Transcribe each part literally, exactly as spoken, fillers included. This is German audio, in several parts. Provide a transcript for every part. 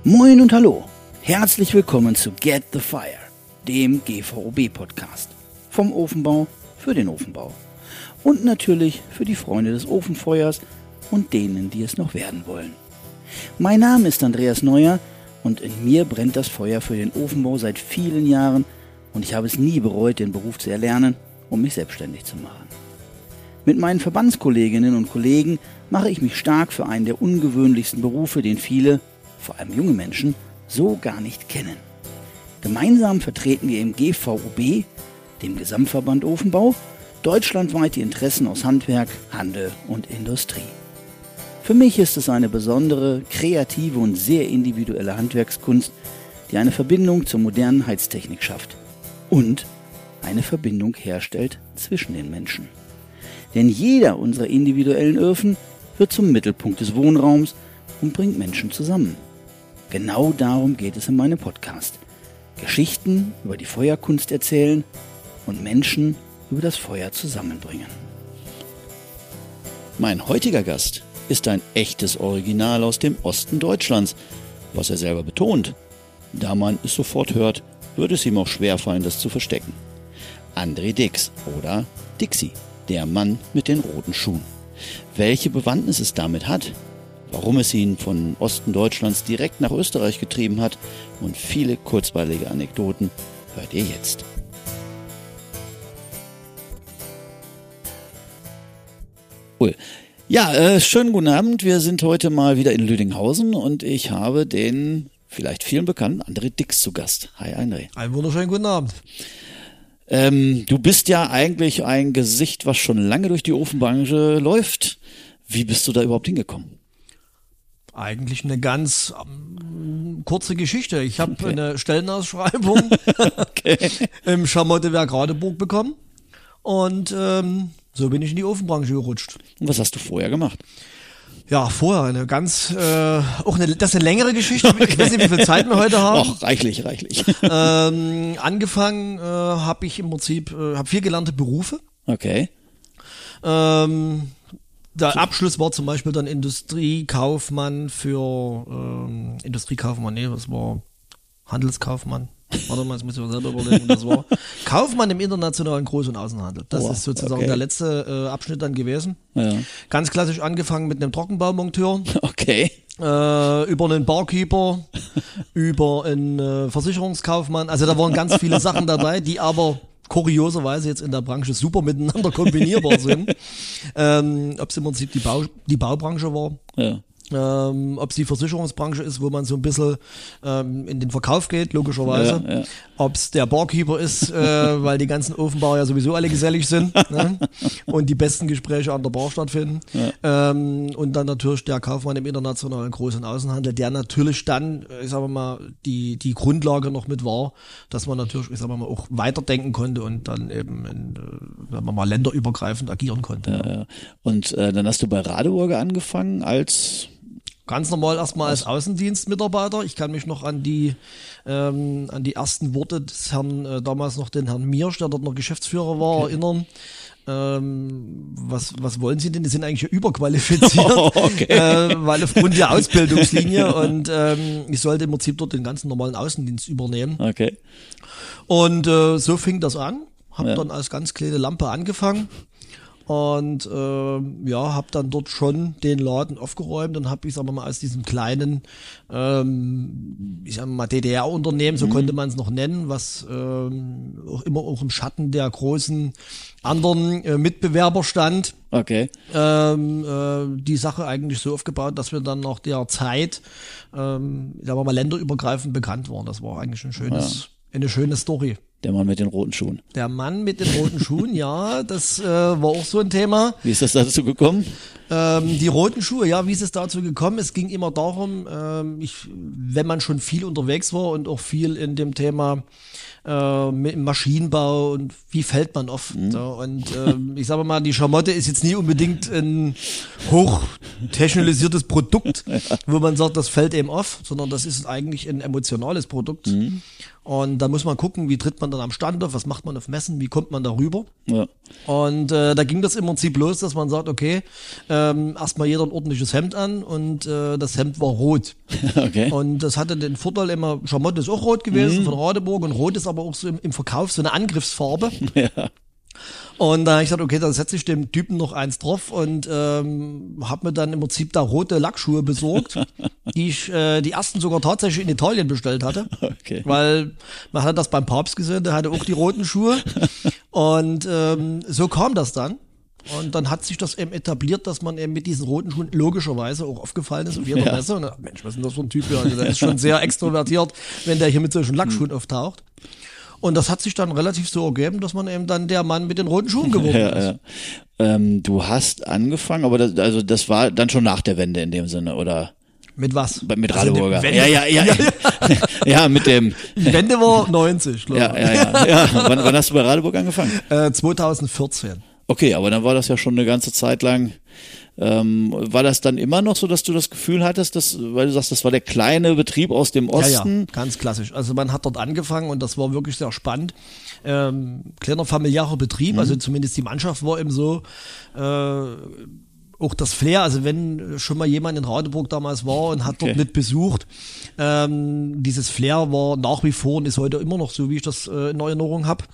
Moin und hallo, herzlich willkommen zu Get the Fire, dem G V O B-Podcast. Vom Ofenbau für den Ofenbau. Und natürlich für die Freunde des Ofenfeuers und denen, die es noch werden wollen. Mein Name ist Andreas Neuer und in mir brennt das Feuer für den Ofenbau seit vielen Jahren und ich habe es nie bereut, den Beruf zu erlernen, um mich selbstständig zu machen. Mit meinen Verbandskolleginnen und Kollegen mache ich mich stark für einen der ungewöhnlichsten Berufe, den viele, vor allem junge Menschen, so gar nicht kennen. Gemeinsam vertreten wir im G V O B, dem Gesamtverband Ofenbau, deutschlandweit die Interessen aus Handwerk, Handel und Industrie. Für mich ist es eine besondere, kreative und sehr individuelle Handwerkskunst, die eine Verbindung zur modernen Heiztechnik schafft und eine Verbindung herstellt zwischen den Menschen. Denn jeder unserer individuellen Öfen wird zum Mittelpunkt des Wohnraums und bringt Menschen zusammen. Genau darum geht es in meinem Podcast. Geschichten über die Feuerkunst erzählen und Menschen über das Feuer zusammenbringen. Mein heutiger Gast ist ein echtes Original aus dem Osten Deutschlands, was er selber betont. Da man es sofort hört, würde es ihm auch schwerfallen, das zu verstecken. André Dix oder Dixi, der Mann mit den roten Schuhen. Welche Bewandtnis es damit hat, warum es ihn von Osten Deutschlands direkt nach Österreich getrieben hat und viele kurzweilige Anekdoten hört ihr jetzt. Cool. Ja, äh, schönen guten Abend. Wir sind heute mal wieder in Lüdinghausen und ich habe den vielleicht vielen bekannten André Dix zu Gast. Hi André. Einen wunderschönen guten Abend. Ähm, du bist ja eigentlich ein Gesicht, was schon lange durch die Ofenbranche läuft. Wie bist du da überhaupt hingekommen? Eigentlich eine ganz ähm, kurze Geschichte. Ich habe okay. eine Stellenausschreibung okay. im Schamottewerk Radeburg bekommen und ähm, so bin ich in die Ofenbranche gerutscht. Und was hast du vorher gemacht? Ja, vorher eine ganz, äh, auch eine, das ist eine längere Geschichte. Okay. Ich weiß nicht, wie viel Zeit wir heute haben. Ach, reichlich, reichlich. Ähm, angefangen äh, habe ich im Prinzip, äh, habe vier gelernte Berufe. Okay. Ähm, Der Abschluss war zum Beispiel dann Industriekaufmann für ähm, Industriekaufmann, nee, das war Handelskaufmann. Warte mal, jetzt muss ich mal selber überlegen, das war Kaufmann im internationalen Groß- und Außenhandel. Das oh, ist sozusagen okay. der letzte äh, Abschnitt dann gewesen. Ja. Ganz klassisch angefangen mit einem Trockenbaumonteur. Okay. Äh, über einen Barkeeper, über einen äh, Versicherungskaufmann. Also da waren ganz viele Sachen dabei, die aber kurioserweise jetzt in der Branche super miteinander kombinierbar sind. ähm, ob es im Prinzip die, Bau, die Baubranche war, ja. ähm, ob es die Versicherungsbranche ist, wo man so ein bisschen ähm, in den Verkauf geht, logischerweise. Ja, ja. Ob es der Barkeeper ist, äh, weil die ganzen Ofenbauer ja sowieso alle gesellig sind ne? und die besten Gespräche an der Bar stattfinden. Ja. Ähm, und dann natürlich der Kaufmann im internationalen Groß- und Außenhandel, der natürlich dann, ich sag mal, die die Grundlage noch mit war, dass man natürlich, ich sag mal, auch weiterdenken konnte und dann eben, in, wenn man mal länderübergreifend agieren konnte. Ja, ja. Und äh, dann hast du bei Radeburg angefangen als Ganz normal erstmal als Außendienstmitarbeiter. Ich kann mich noch an die ähm, an die ersten Worte des Herrn, äh, damals noch den Herrn Miersch, der dort noch Geschäftsführer war, okay. erinnern. Ähm, was was wollen Sie denn? Die sind eigentlich überqualifiziert, oh, okay. äh, weil aufgrund der Ausbildungslinie und ähm, ich sollte im Prinzip dort den ganzen normalen Außendienst übernehmen. Okay. Und äh, so fing das an. Hab ja. dann als ganz kleine Lampe angefangen. Und äh, ja, habe dann dort schon den Laden aufgeräumt und habe, ich sag mal, aus diesem kleinen, ähm, ich sag mal, D D R-Unternehmen, so mhm. konnte man es noch nennen, was ähm, auch immer auch im Schatten der großen anderen äh, Mitbewerber stand. Okay. Ähm, äh, die Sache eigentlich so aufgebaut, dass wir dann nach der Zeit, ähm, sagen wir mal, länderübergreifend bekannt waren. Das war eigentlich ein schönes, ja. eine schöne Story. Der Mann mit den roten Schuhen. Der Mann mit den roten Schuhen, ja, das äh, war auch so ein Thema. Wie ist das dazu gekommen? Ähm, die roten Schuhe, ja, wie ist es dazu gekommen? Es ging immer darum, ähm, ich, wenn man schon viel unterwegs war und auch viel in dem Thema äh, im Maschinenbau und wie fällt man oft. Mhm. So. Und ähm, ich sage mal, die Schamotte ist jetzt nie unbedingt ein hochtechnologisiertes Produkt, ja. wo man sagt, das fällt eben auf, sondern das ist eigentlich ein emotionales Produkt. Mhm. Und da muss man gucken, wie tritt man dann am Stand auf, was macht man auf Messen, wie kommt man darüber. Ja. Und äh, da ging das im Prinzip los, dass man sagt, okay, ähm, erstmal jeder ein ordentliches Hemd an und äh, das Hemd war rot. Okay. Und das hatte den Vorteil immer, Schamotte ist auch rot gewesen mhm. von Radeburg und rot ist aber auch so im, im Verkauf so eine Angriffsfarbe. Ja. Und da habe ich gesagt, okay, dann setze ich dem Typen noch eins drauf und ähm, habe mir dann im Prinzip da rote Lackschuhe besorgt, die ich äh, die ersten sogar tatsächlich in Italien bestellt hatte, okay. weil man hat das beim Papst gesehen, der hatte auch die roten Schuhe und ähm, so kam das dann. Und dann hat sich das eben etabliert, dass man eben mit diesen roten Schuhen logischerweise auch aufgefallen ist auf jeder ja. Messe. Und dann, Mensch, was ist denn das für ein Typ hier? Also der ist schon sehr extrovertiert, wenn der hier mit solchen Lackschuhen mhm. auftaucht. Und das hat sich dann relativ so ergeben, dass man eben dann der Mann mit den roten Schuhen geworden ja, ist. Ja. Ähm, du hast angefangen, aber das, also das war dann schon nach der Wende in dem Sinne, oder? Mit was? Mit Radeburger. Also ja, ja, ja, ja. Ja, mit dem. Die Wende war neunzig, glaube ich. Ja, ja, ja. ja. Wann, wann hast du bei Radeburg angefangen? Äh, zwanzig vierzehn. Okay, aber dann war das ja schon eine ganze Zeit lang. Ähm, war das dann immer noch so, dass du das Gefühl hattest, dass, weil du sagst, das war der kleine Betrieb aus dem Osten? Ja, ja, ganz klassisch. Also man hat dort angefangen und das war wirklich sehr spannend. Ähm, kleiner familiärer Betrieb, mhm. also zumindest die Mannschaft war eben so, äh, auch das Flair, also wenn schon mal jemand in Radeburg damals war und hat okay. dort mit besucht, ähm, dieses Flair war nach wie vor und ist heute immer noch so, wie ich das äh, in Erinnerung habe.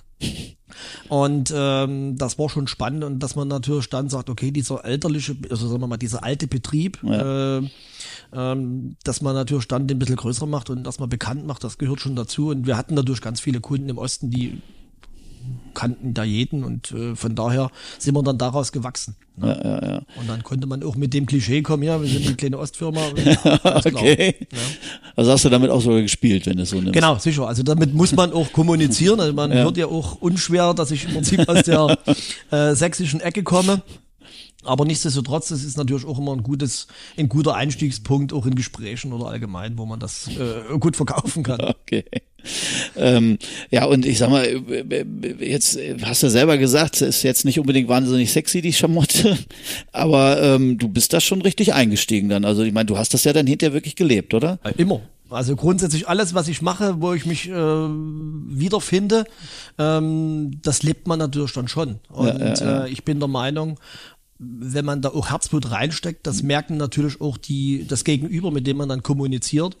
Und ähm, das war schon spannend und dass man natürlich dann sagt, okay, dieser elterliche, also sagen wir mal, dieser alte Betrieb, ja. äh, ähm, dass man natürlich dann den ein bisschen größer macht und dass man bekannt macht, das gehört schon dazu. Und wir hatten natürlich ganz viele Kunden im Osten, die kannten da jeden und äh, von daher sind wir dann daraus gewachsen. Ne? Ja, ja, ja. Und dann konnte man auch mit dem Klischee kommen, ja, wir sind eine kleine Ostfirma. Okay. Ja. Also hast du damit auch sogar gespielt, wenn du es so nimmst. Genau, sicher. Also damit muss man auch kommunizieren. Also man ja. hört ja auch unschwer, dass ich im Prinzip aus der äh, sächsischen Ecke komme. Aber nichtsdestotrotz, das ist natürlich auch immer ein gutes, ein guter Einstiegspunkt, auch in Gesprächen oder allgemein, wo man das äh, gut verkaufen kann. Okay. Ähm, ja, und ich sag mal, jetzt hast du selber gesagt, es ist jetzt nicht unbedingt wahnsinnig sexy, die Schamotte, aber ähm, du bist da schon richtig eingestiegen dann. Also ich meine, du hast das ja dann hinterher wirklich gelebt, oder? Immer. Also grundsätzlich alles, was ich mache, wo ich mich äh, wiederfinde, ähm, das lebt man natürlich dann schon. Und ja, ja, ja. Äh, ich bin der Meinung, wenn man da auch Herzblut reinsteckt, das merken natürlich auch die das Gegenüber, mit dem man dann kommuniziert.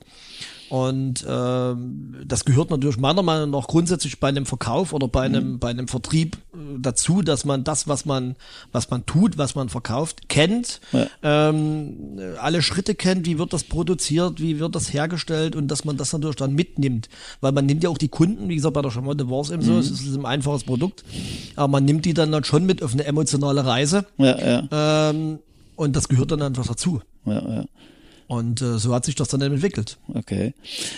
Und äh, das gehört natürlich meiner Meinung nach grundsätzlich bei einem Verkauf oder bei einem mhm. bei einem Vertrieb äh, dazu, dass man das, was man was man tut, was man verkauft, kennt, ja. ähm, alle Schritte kennt, wie wird das produziert, wie wird das hergestellt und dass man das natürlich dann mitnimmt, weil man nimmt ja auch die Kunden, wie gesagt, bei der Schamotte war es eben so, mhm. es ist ein einfaches Produkt, aber man nimmt die dann, dann schon mit auf eine emotionale Reise ja, ja. Ähm, und das gehört dann einfach dazu. Ja, ja. Und äh, so hat sich das dann entwickelt. Okay.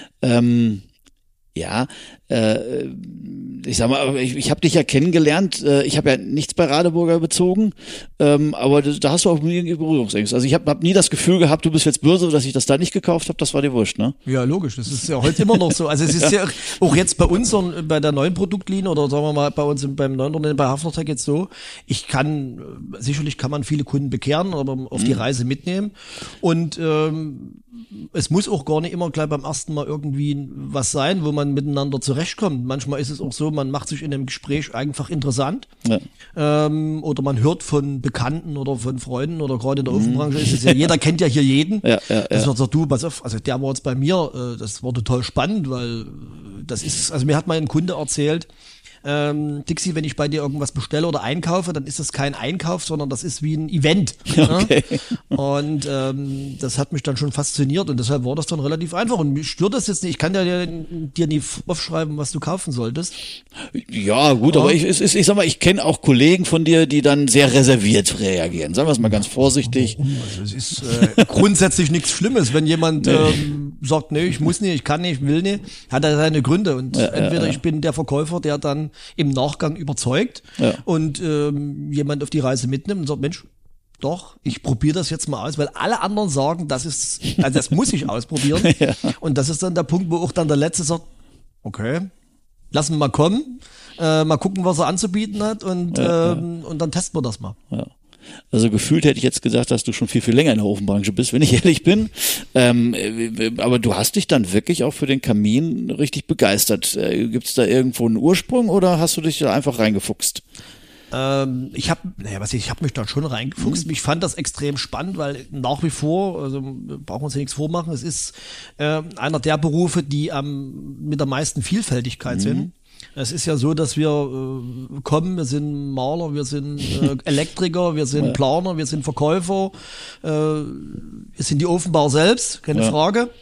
Ähm, ja, äh, ich sag mal, ich, ich habe dich ja kennengelernt. Äh, ich habe ja nichts bei Radeburger bezogen, ähm, aber das, da hast du auch nie Berührungsängste. Also ich habe hab nie das Gefühl gehabt, du bist jetzt böse, dass ich das da nicht gekauft habe. Das war dir wurscht, ne? Ja, logisch. Das ist ja heute immer noch so. Also es ist ja, ja auch jetzt bei uns und bei der neuen Produktlinie oder sagen wir mal bei uns beim neuen Unternehmen bei Hafnertech jetzt so. Ich kann sicherlich kann man viele Kunden bekehren oder auf mhm. die Reise mitnehmen und ähm, es muss auch gar nicht immer gleich beim ersten Mal irgendwie was sein, wo man miteinander zurechtkommt. Manchmal ist es auch so, man macht sich in einem Gespräch einfach interessant ja. ähm, oder man hört von Bekannten oder von Freunden oder gerade in der Ofenbranche ist es ja, jeder kennt ja hier jeden. Ja, ja, das wird so, du, pass auf, also der war jetzt bei mir, äh, das war total spannend, weil das ist, also mir hat mal ein Kunde erzählt, Ähm, Dixie, wenn ich bei dir irgendwas bestelle oder einkaufe, dann ist das kein Einkauf, sondern das ist wie ein Event. Okay. Ja? Und ähm, das hat mich dann schon fasziniert und deshalb war das dann relativ einfach. Und mich stört das jetzt nicht. Ich kann dir, dir nie aufschreiben, was du kaufen solltest. Ja, gut, ja. aber ich, ich, ich sag mal, ich kenne auch Kollegen von dir, die dann sehr reserviert reagieren. Sagen wir es mal ganz vorsichtig. Also es ist äh, grundsätzlich nichts Schlimmes, wenn jemand nee. ähm, sagt, nee, ich muss nicht, ich kann nicht, ich will nicht, hat er seine Gründe. Und ja, entweder ja, ja. ich bin der Verkäufer, der dann im Nachgang überzeugt ja. und ähm, jemand auf die Reise mitnimmt und sagt, Mensch, doch, ich probiere das jetzt mal aus, weil alle anderen sagen, das ist, also das muss ich ausprobieren. Ja. Und das ist dann der Punkt, wo auch dann der Letzte sagt, okay, lassen wir mal kommen, äh, mal gucken, was er anzubieten hat und, Ja, ähm, und dann testen wir das mal. Ja. Also gefühlt hätte ich jetzt gesagt, dass du schon viel, viel länger in der Ofenbranche bist, wenn ich ehrlich bin. Ähm, äh, aber du hast dich dann wirklich auch für den Kamin richtig begeistert. Äh, Gibt es da irgendwo einen Ursprung oder hast du dich da einfach reingefuchst? Ähm, ich habe, naja, was ich, ich habe mich da schon reingefuchst. Ich fand das extrem spannend, weil nach wie vor, also brauchen wir uns ja nichts vormachen, es ist äh, einer der Berufe, die am mit der meisten Vielfältigkeit mhm. sind. Es ist ja so, dass wir äh, kommen, wir sind Maler, wir sind äh, Elektriker, wir sind ja. Planer, wir sind Verkäufer, äh, wir sind die Ofenbauer selbst, keine ja. Frage.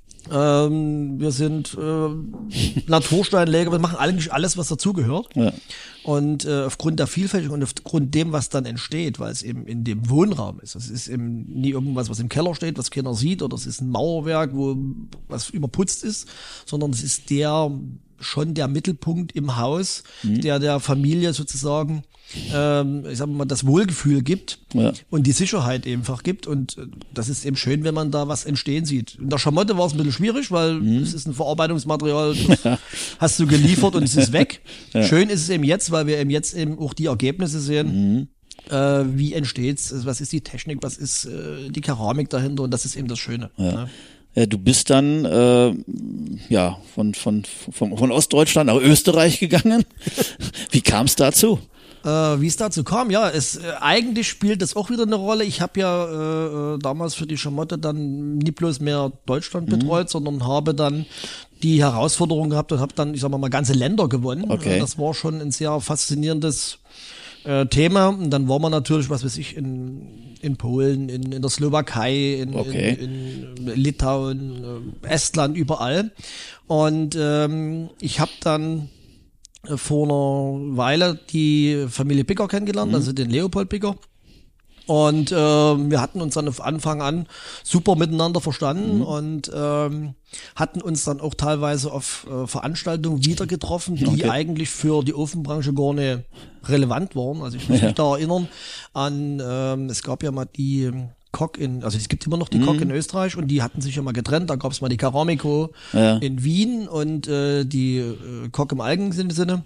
Ähm, wir sind äh, Natursteinleger, wir machen eigentlich alles, was dazugehört. Ja. Und äh, aufgrund der Vielfältigkeit und aufgrund dem, was dann entsteht, weil es eben in dem Wohnraum ist. Es ist eben nie irgendwas, was im Keller steht, was keiner sieht, oder es ist ein Mauerwerk, wo was überputzt ist, sondern es ist der schon der Mittelpunkt im Haus, mhm. der der Familie sozusagen, ähm, ich sag mal, das Wohlgefühl gibt ja. und die Sicherheit einfach gibt. Und das ist eben schön, wenn man da was entstehen sieht. In der Schamotte war es ein bisschen schwierig, weil mhm. es ist ein Verarbeitungsmaterial, das ja. hast du geliefert und es ist weg. Ja. Schön ist es eben jetzt, weil wir eben jetzt eben auch die Ergebnisse sehen. Mhm. Äh, wie entsteht's? Was ist die Technik? Was ist äh, die Keramik dahinter? Und das ist eben das Schöne. Ja. Ne? Du bist dann äh, ja von von von, von Ostdeutschland nach Österreich gegangen. Wie kam es dazu? Äh, wie es dazu kam, ja, es äh, eigentlich spielt das auch wieder eine Rolle. Ich habe ja äh, damals für die Schamotte dann nie bloß mehr Deutschland mhm. betreut, sondern habe dann die Herausforderung gehabt und habe dann, ich sag mal, mal ganze Länder gewonnen. Okay. Äh, das war schon ein sehr faszinierendes äh, Thema. Und dann war man natürlich, was weiß ich, in in Polen, in, in der Slowakei, in, okay. in, in Litauen, äh, Estland, überall. Und ähm, ich habe dann äh, vor einer Weile die Familie Bicker kennengelernt, mhm. also den Leopold Bicker. Und äh, wir hatten uns dann von Anfang an super miteinander verstanden mhm. und ähm, hatten uns dann auch teilweise auf äh, Veranstaltungen wieder getroffen, die okay. eigentlich für die Ofenbranche gar nicht relevant waren. Also ich muss ja. mich da erinnern an, ähm, es gab ja mal die Koch in, also es gibt immer noch die mhm. Koch in Österreich und die hatten sich ja mal getrennt. Da gab es mal die Keramico ja. in Wien und äh, die äh, Koch im eigenen Sinne.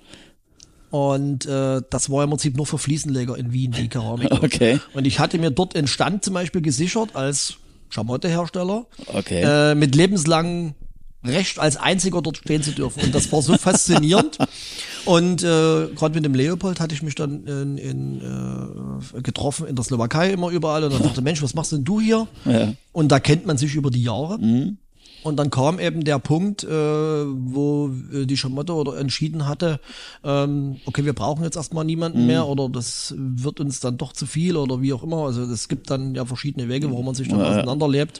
Und äh, das war im Prinzip nur für Fliesenleger in Wien, die Keramik. Okay. Und ich hatte mir dort einen Stand zum Beispiel gesichert als Schamottehersteller, okay. äh, mit lebenslangem Recht als einziger dort stehen zu dürfen. Und das war so faszinierend. Und äh, gerade mit dem Leopold hatte ich mich dann in, in, äh, getroffen in der Slowakei immer überall. Und dann dachte, Mensch, was machst denn du hier? Ja. Und da kennt man sich über die Jahre. Mhm. Und dann kam eben der Punkt, äh, wo die Schamotte oder entschieden hatte, ähm, okay, wir brauchen jetzt erstmal niemanden mhm. mehr oder das wird uns dann doch zu viel oder wie auch immer. Also es gibt dann ja verschiedene Wege, warum man sich dann ja, auseinanderlebt.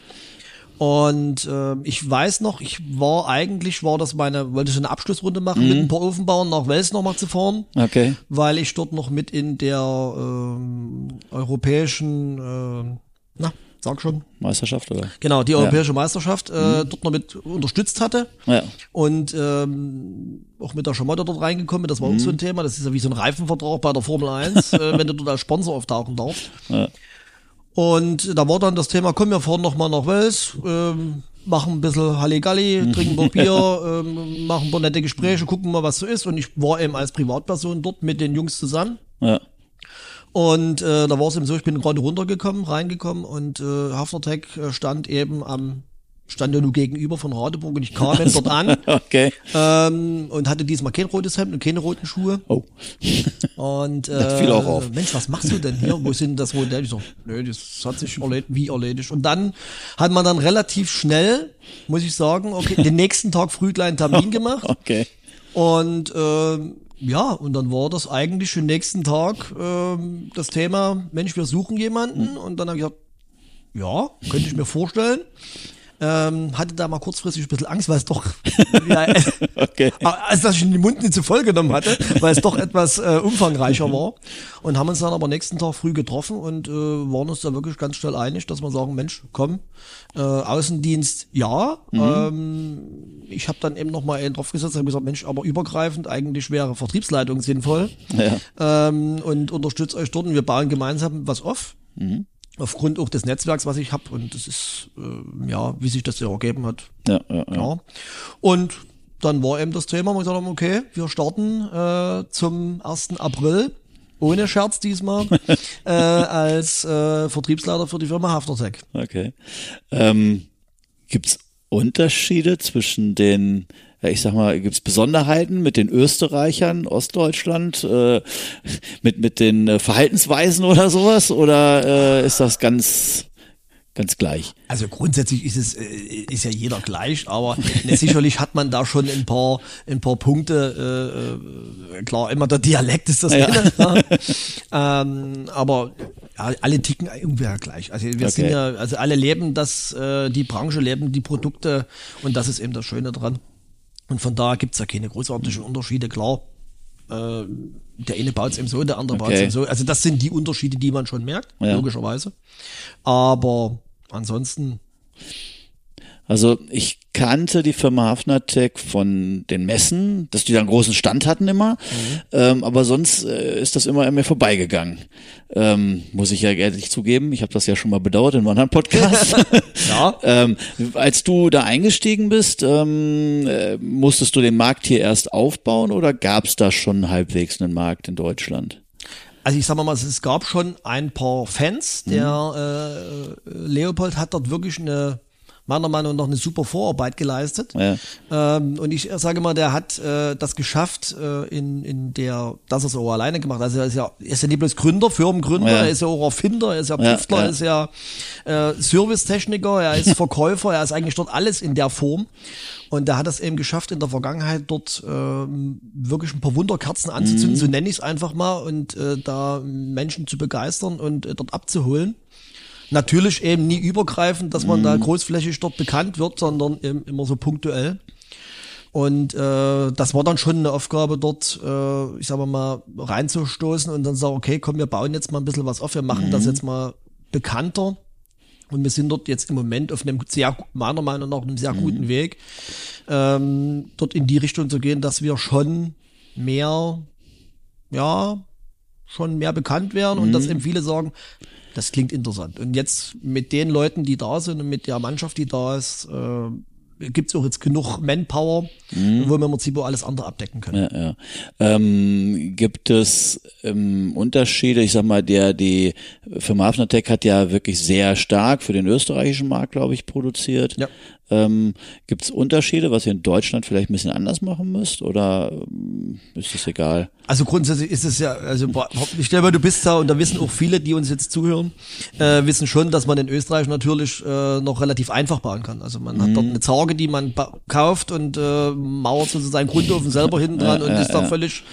Und äh, ich weiß noch, ich war eigentlich, war das meine, wollte ich eine Abschlussrunde machen, mhm. mit ein paar Ofenbauern nach Wels nochmal zu fahren, okay. weil ich dort noch mit in der ähm, europäischen, äh, na, sag schon. Meisterschaft, oder? Genau, die ja. europäische Meisterschaft äh, mhm. dort noch mit unterstützt hatte. Ja. Und ähm, auch mit der Schamotte dort reingekommen. Das war mhm. auch so ein Thema. Das ist ja wie so ein Reifenvertrag bei der Formel eins, äh, wenn du dort als Sponsor auftauchen darfst. Ja. Und da war dann das Thema, komm, wir fahren noch mal nach Wels, ähm, machen ein bisschen Halligalli, trinken ein paar Bier, ähm, machen ein paar nette Gespräche, gucken mal, was so ist. Und ich war eben als Privatperson dort mit den Jungs zusammen. Ja. Und äh, da war es eben so, ich bin gerade runtergekommen, reingekommen und äh, Hafnertech stand eben am, stand ja nur gegenüber von Radeburg und ich kam eben dort an okay. ähm, und hatte diesmal kein rotes Hemd und keine roten Schuhe. Oh. Und äh, das fiel auch auf. Mensch, was machst du denn hier? Wo sind das Modell? Ich so, nö, das hat sich erledigt, wie erledigt. Und dann hat man dann relativ schnell, muss ich sagen, okay, den nächsten Tag früh kleinen Termin gemacht. Okay. Und äh, ja, und dann war das eigentlich für den nächsten Tag ähm, das Thema, Mensch, wir suchen jemanden. Und dann habe ich gesagt, ja, könnte ich mir vorstellen. Ähm, hatte da mal kurzfristig ein bisschen Angst, weil es doch, ja, okay. als dass ich den Mund nicht zu voll genommen hatte, weil es doch etwas äh, umfangreicher war. Und haben uns dann aber nächsten Tag früh getroffen und äh, waren uns da wirklich ganz schnell einig, dass wir sagen, Mensch, komm, äh, Außendienst, ja. Mhm. Ähm, ich habe dann eben nochmal einen draufgesetzt, habe gesagt, Mensch, aber übergreifend, eigentlich wäre Vertriebsleitung sinnvoll. Ja. Ähm, und unterstützt euch dort und wir bauen gemeinsam was auf. Mhm. Aufgrund auch des Netzwerks, was ich habe. Und das ist, äh, ja, wie sich das ja ergeben hat. Ja, ja, ja. ja. Und dann war eben das Thema, wo wir gesagt haben, okay, wir starten äh, zum ersten April, ohne Scherz diesmal, äh, als äh, Vertriebsleiter für die Firma Hafnertec. Okay. Ähm, gibt's Unterschiede zwischen den, ja, ich sag mal, gibt's Besonderheiten mit den Österreichern, Ostdeutschland, äh, mit mit den äh, Verhaltensweisen oder sowas? Oder äh, ist das ganz ganz gleich? Also grundsätzlich ist es äh, ist ja jeder gleich, aber ne, sicherlich hat man da schon ein paar ein paar Punkte. Äh, klar, immer der Dialekt ist das. Ja. Ne? ähm, aber ja, alle ticken irgendwie ja gleich. Also wir Okay. sind ja, also alle leben das, äh, die Branche leben die Produkte und das ist eben das Schöne dran. Und von daher gibt's ja keine großartigen Unterschiede. Klar, äh, der eine baut's eben so, der andere baut's Okay. eben so. Also das sind die Unterschiede, die man schon merkt, Ja. logischerweise. Aber ansonsten, Also ich kannte die Firma Hafnertec von den Messen, dass die da einen großen Stand hatten immer, Mhm. ähm, aber sonst äh, ist das immer an mir vorbeigegangen. Ähm, muss ich ja ehrlich zugeben, ich habe das ja schon mal bedauert in einem anderen Podcast. ja. ähm, als du da eingestiegen bist, ähm, äh, musstest du den Markt hier erst aufbauen oder gab es da schon halbwegs einen Markt in Deutschland? Also ich sag mal, es gab schon ein paar Fans. Der äh, Leopold hat dort wirklich eine, meiner Meinung nach, eine super Vorarbeit geleistet. Ja. Ähm, und ich sage mal, der hat äh, das geschafft, äh, in, in der, dass er es auch alleine gemacht hat. Also er ist ja, er ist ja nicht bloß Gründer, Firmengründer, Ja. er ist ja auch Erfinder, er ist ja Ja, Tüftler, ja. er ist ja äh, Servicetechniker, er ist Verkäufer, er ist eigentlich dort alles in der Form. Und er hat es eben geschafft, in der Vergangenheit dort ähm, wirklich ein paar Wunderkerzen anzuzünden, so nenne ich es einfach mal, und äh, da Menschen zu begeistern und äh, dort abzuholen. Natürlich eben nie übergreifend, dass man da großflächig dort bekannt wird, sondern eben immer so punktuell. Und äh, das war dann schon eine Aufgabe dort, äh, ich sag mal, reinzustoßen und dann sagen, okay, komm, wir bauen jetzt mal ein bisschen was auf, wir machen das jetzt mal bekannter. Und wir sind dort jetzt im Moment auf einem sehr, meiner Meinung nach, einem sehr guten Weg, ähm, dort in die Richtung zu gehen, dass wir schon mehr, ja, schon mehr bekannt werden und dass eben viele sagen, das klingt interessant. Und jetzt mit den Leuten, die da sind und mit der Mannschaft, die da ist, äh, gibt's auch jetzt genug Manpower, wo wir im Prinzip auch alles andere abdecken können. Ja, ja. Ähm, gibt es ähm, Unterschiede? Ich sag mal, der die Firma Hafnertec hat ja wirklich sehr stark für den österreichischen Markt, glaube ich, produziert. Ja. Ähm, gibt es Unterschiede, was ihr in Deutschland vielleicht ein bisschen anders machen müsst? Oder ähm, ist das egal? Also grundsätzlich ist es ja, also ich stelle mal, du bist da und da wissen auch viele, die uns jetzt zuhören, äh, wissen schon, dass man in Österreich natürlich äh, noch relativ einfach bauen kann. Also man hat dort eine Zarge, die man ba- kauft und äh, mauert sozusagen Grundofen selber hinten dran Ja, und ja, ist da ja. völlig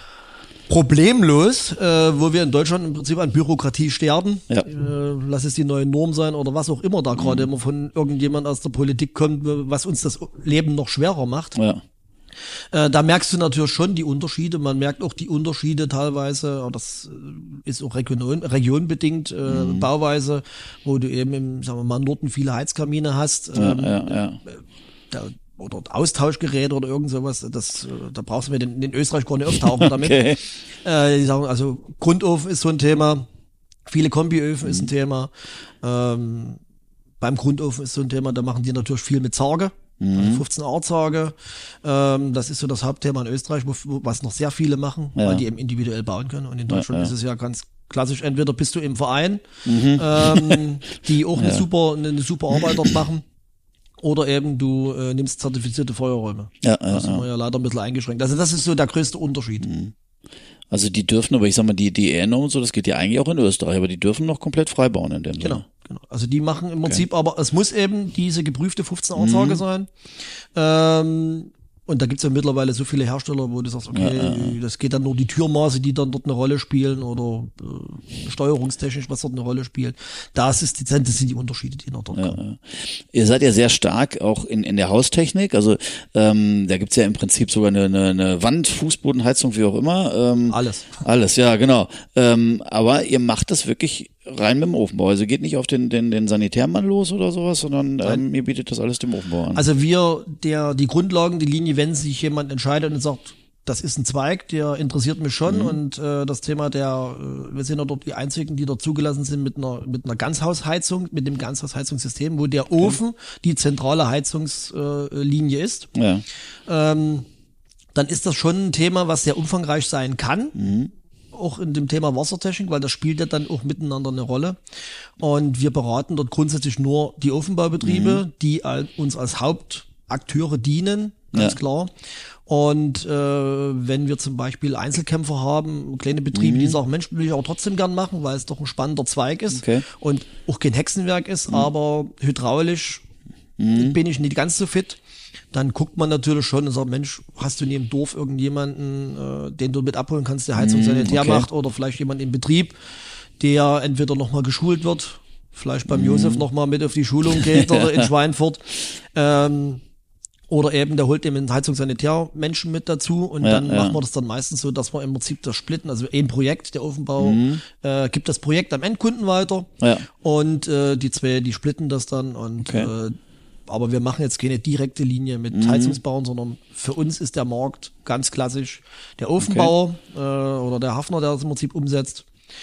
problemlos, äh, wo wir in Deutschland im Prinzip an Bürokratie sterben. Ja. Äh, lass es die neue Norm sein oder was auch immer da gerade immer von irgendjemand aus der Politik kommt, was uns das Leben noch schwerer macht. Ja. Äh, da merkst du natürlich schon die Unterschiede. Man merkt auch die Unterschiede teilweise, aber das äh, ist auch region, regionbedingt, äh, Mhm. Bauweise, wo du eben im, sagen wir mal, Norden viele Heizkamine hast. Ja, Ähm, ja, ja. da, oder Austauschgeräte oder irgend sowas, das, äh, da brauchst du mir den, den Österreich gar nicht auftauchen damit. Okay. Äh, die sagen, also Grundofen ist so ein Thema, viele Kombiöfen ist ein Thema. Ähm, beim Grundofen ist so ein Thema, da machen die natürlich viel mit Zarge. Also fünfzehn A-Zarge. Ähm, das ist so das Hauptthema in Österreich, wo, wo, was noch sehr viele machen, Ja. weil die eben individuell bauen können. Und in Deutschland ja. ist es ja ganz klassisch, entweder bist du im Verein, ähm, die auch eine Ja. super, eine, eine super Arbeit dort machen. Oder eben du äh, nimmst zertifizierte Feuerräume. Ja, ja, Da sind ja. wir ja leider ein bisschen eingeschränkt. Also das ist so der größte Unterschied. Also die dürfen, aber ich sag mal, die die E N O und so, das geht ja eigentlich auch in Österreich, aber die dürfen noch komplett frei bauen in dem Genau, Sinne. genau. Also die machen im Prinzip, aber es muss eben diese geprüfte fünfzehn A-Zarge sein. Ähm, und da gibt's ja mittlerweile so viele Hersteller, wo du sagst, okay, Ja, ja, ja. das geht dann nur die Türmaße, die dann dort eine Rolle spielen oder äh, steuerungstechnisch, was dort eine Rolle spielt. Das ist die, das sind die Unterschiede, die noch dort kommen. Ihr seid ja sehr stark auch in in der Haustechnik, also ähm, da gibt's ja im Prinzip sogar eine, eine, eine Wand, Fußbodenheizung, wie auch immer. Ähm, Alles. Alles, ja, genau. Ähm, aber ihr macht das wirklich rein mit dem Ofenbau. Also geht nicht auf den den den Sanitärmann los oder sowas, sondern ähm, ihr bietet das alles dem Ofenbau an. Also wir, der, die Grundlagen, die Linie, wenn sich jemand entscheidet und sagt, das ist ein Zweig, der interessiert mich schon Mhm. und äh, das Thema der, äh, wir sind ja dort die einzigen, die dort zugelassen sind mit einer mit einer Ganzhausheizung, mit dem Ganzhausheizungssystem, wo der Ofen die zentrale Heizungslinie äh, Linie ist. Ja. Ähm, dann ist das schon ein Thema, was sehr umfangreich sein kann. Mhm. Auch in dem Thema Wassertechnik, weil das spielt ja dann auch miteinander eine Rolle. Und wir beraten dort grundsätzlich nur die Ofenbaubetriebe, Mhm. die al- uns als Hauptakteure dienen, ganz Ja. klar. Und äh, wenn wir zum Beispiel Einzelkämpfer haben, kleine Betriebe, Mhm. die sagen, Mensch, will ich aber trotzdem gern machen, weil es doch ein spannender Zweig ist Okay. und auch kein Hexenwerk ist, aber hydraulisch Mhm. bin ich nicht ganz so fit. Dann guckt man natürlich schon und sagt, Mensch, hast du nie im Dorf irgendjemanden, äh, den du mit abholen kannst, der Heizung sanitär okay. macht oder vielleicht jemand im Betrieb, der entweder nochmal geschult wird, vielleicht beim Josef nochmal mit auf die Schulung geht oder in Schweinfurt, ähm, oder eben der holt eben einen Heizungssanitärmenschen mit dazu und Ja, dann ja. machen wir das dann meistens so, dass wir im Prinzip das splitten, also ein Projekt, der Ofenbau, äh, gibt das Projekt am Endkunden weiter Ja. und äh, die zwei, die splitten das dann und Okay. äh, aber wir machen jetzt keine direkte Linie mit Mhm. Heizungsbauern, sondern für uns ist der Markt ganz klassisch der Ofenbauer äh, oder der Hafner, der das im Prinzip umsetzt.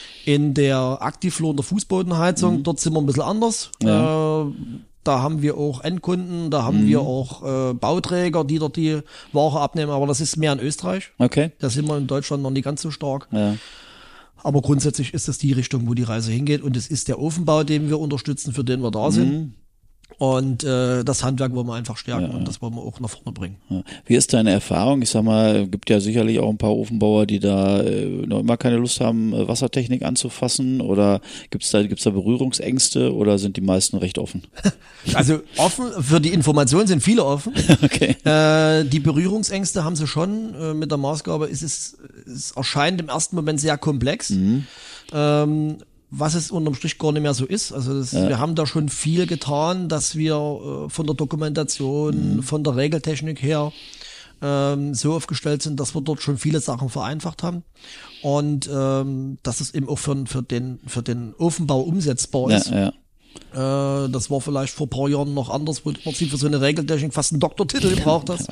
In der Aktivfloor und der Fußbodenheizung, dort sind wir ein bisschen anders. Mhm. Ja. Äh, da haben wir auch Endkunden, da haben Mhm. wir auch äh, Bauträger, die dort die Ware abnehmen, aber das ist mehr in Österreich. Okay. Da sind wir in Deutschland noch nicht ganz so stark. Ja. Aber grundsätzlich ist das die Richtung, wo die Reise hingeht. Und es ist der Ofenbau, den wir unterstützen, für den wir da sind. Mhm. Und äh, das Handwerk wollen wir einfach stärken und das wollen wir auch nach vorne bringen. Ja. Wie ist deine Erfahrung? Ich sag mal, gibt ja sicherlich auch ein paar Ofenbauer, die da äh, noch immer keine Lust haben, äh, Wassertechnik anzufassen, oder gibt's da gibt's da Berührungsängste, oder sind die meisten recht offen? Also offen, für die Information sind viele offen. Okay. Äh, die Berührungsängste haben sie schon. Äh, mit der Maßgabe ist es, es erscheint im ersten Moment sehr komplex. Mhm. Ähm, was es unterm Strich gar nicht mehr so ist. Also das, Ja. wir haben da schon viel getan, dass wir äh, von der Dokumentation, Mhm. von der Regeltechnik her ähm, so aufgestellt sind, dass wir dort schon viele Sachen vereinfacht haben und ähm, dass es eben auch für, für, den, für den Ofenbau umsetzbar Ja, ist. ja. Äh, das war vielleicht vor ein paar Jahren noch anders, wo du im Prinzip für so eine Regeltechnik fast einen Doktortitel gebraucht hast.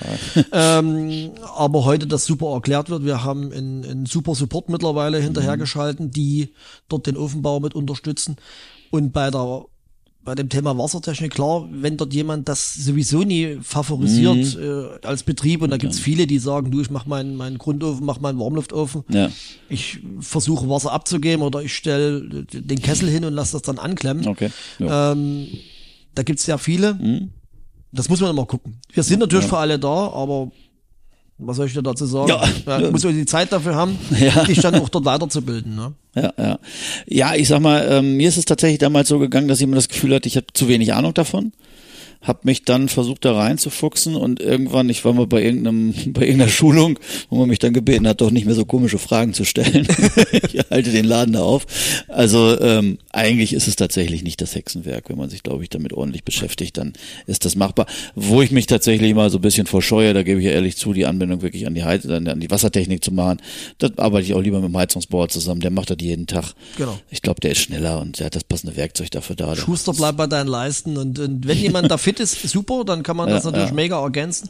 ähm, aber heute das super erklärt wird. Wir haben einen, einen super Support mittlerweile hinterhergeschalten, die dort den Ofenbau mit unterstützen. Und bei der bei dem Thema Wassertechnik, klar, wenn dort jemand das sowieso nie favorisiert äh, als Betrieb, und da gibt's viele, die sagen, du, ich mach meinen meinen Grundofen, mach meinen Warmluftofen, Ja. ich versuche Wasser abzugeben oder ich stelle den Kessel hin und lasse das dann anklemmen. Okay. Ja. Ähm, da gibt's sehr viele. Mhm. Das muss man immer gucken. Wir sind natürlich für alle da, aber was soll ich dir dazu sagen? Ja. Ja, muss man die Zeit dafür haben, Ja. dich dann auch dort weiterzubilden. Ne? Ja, ja. Ja, ich sag mal, ähm, mir ist es tatsächlich damals so gegangen, dass ich immer das Gefühl hatte, ich habe zu wenig Ahnung davon. Hab mich dann versucht, da reinzufuchsen, und irgendwann, ich war mal bei irgendeinem, bei irgendeiner Schulung, wo man mich dann gebeten hat, doch nicht mehr so komische Fragen zu stellen. Ich halte den Laden da auf. Also ähm, eigentlich ist es tatsächlich nicht das Hexenwerk. Wenn man sich, glaube ich, damit ordentlich beschäftigt, dann ist das machbar. Wo ich mich tatsächlich mal so ein bisschen vorscheue, da gebe ich ja ehrlich zu, die Anwendung wirklich an die Heiz an die Wassertechnik zu machen, das arbeite ich auch lieber mit dem Heizungsbauer zusammen. Der macht das jeden Tag. Genau. Ich glaube, der ist schneller und der hat das passende Werkzeug dafür da. Schuster, bleib bei deinen Leisten. Und, und wenn jemand da fit ist, super, dann kann man das Ja, natürlich ja. mega ergänzen.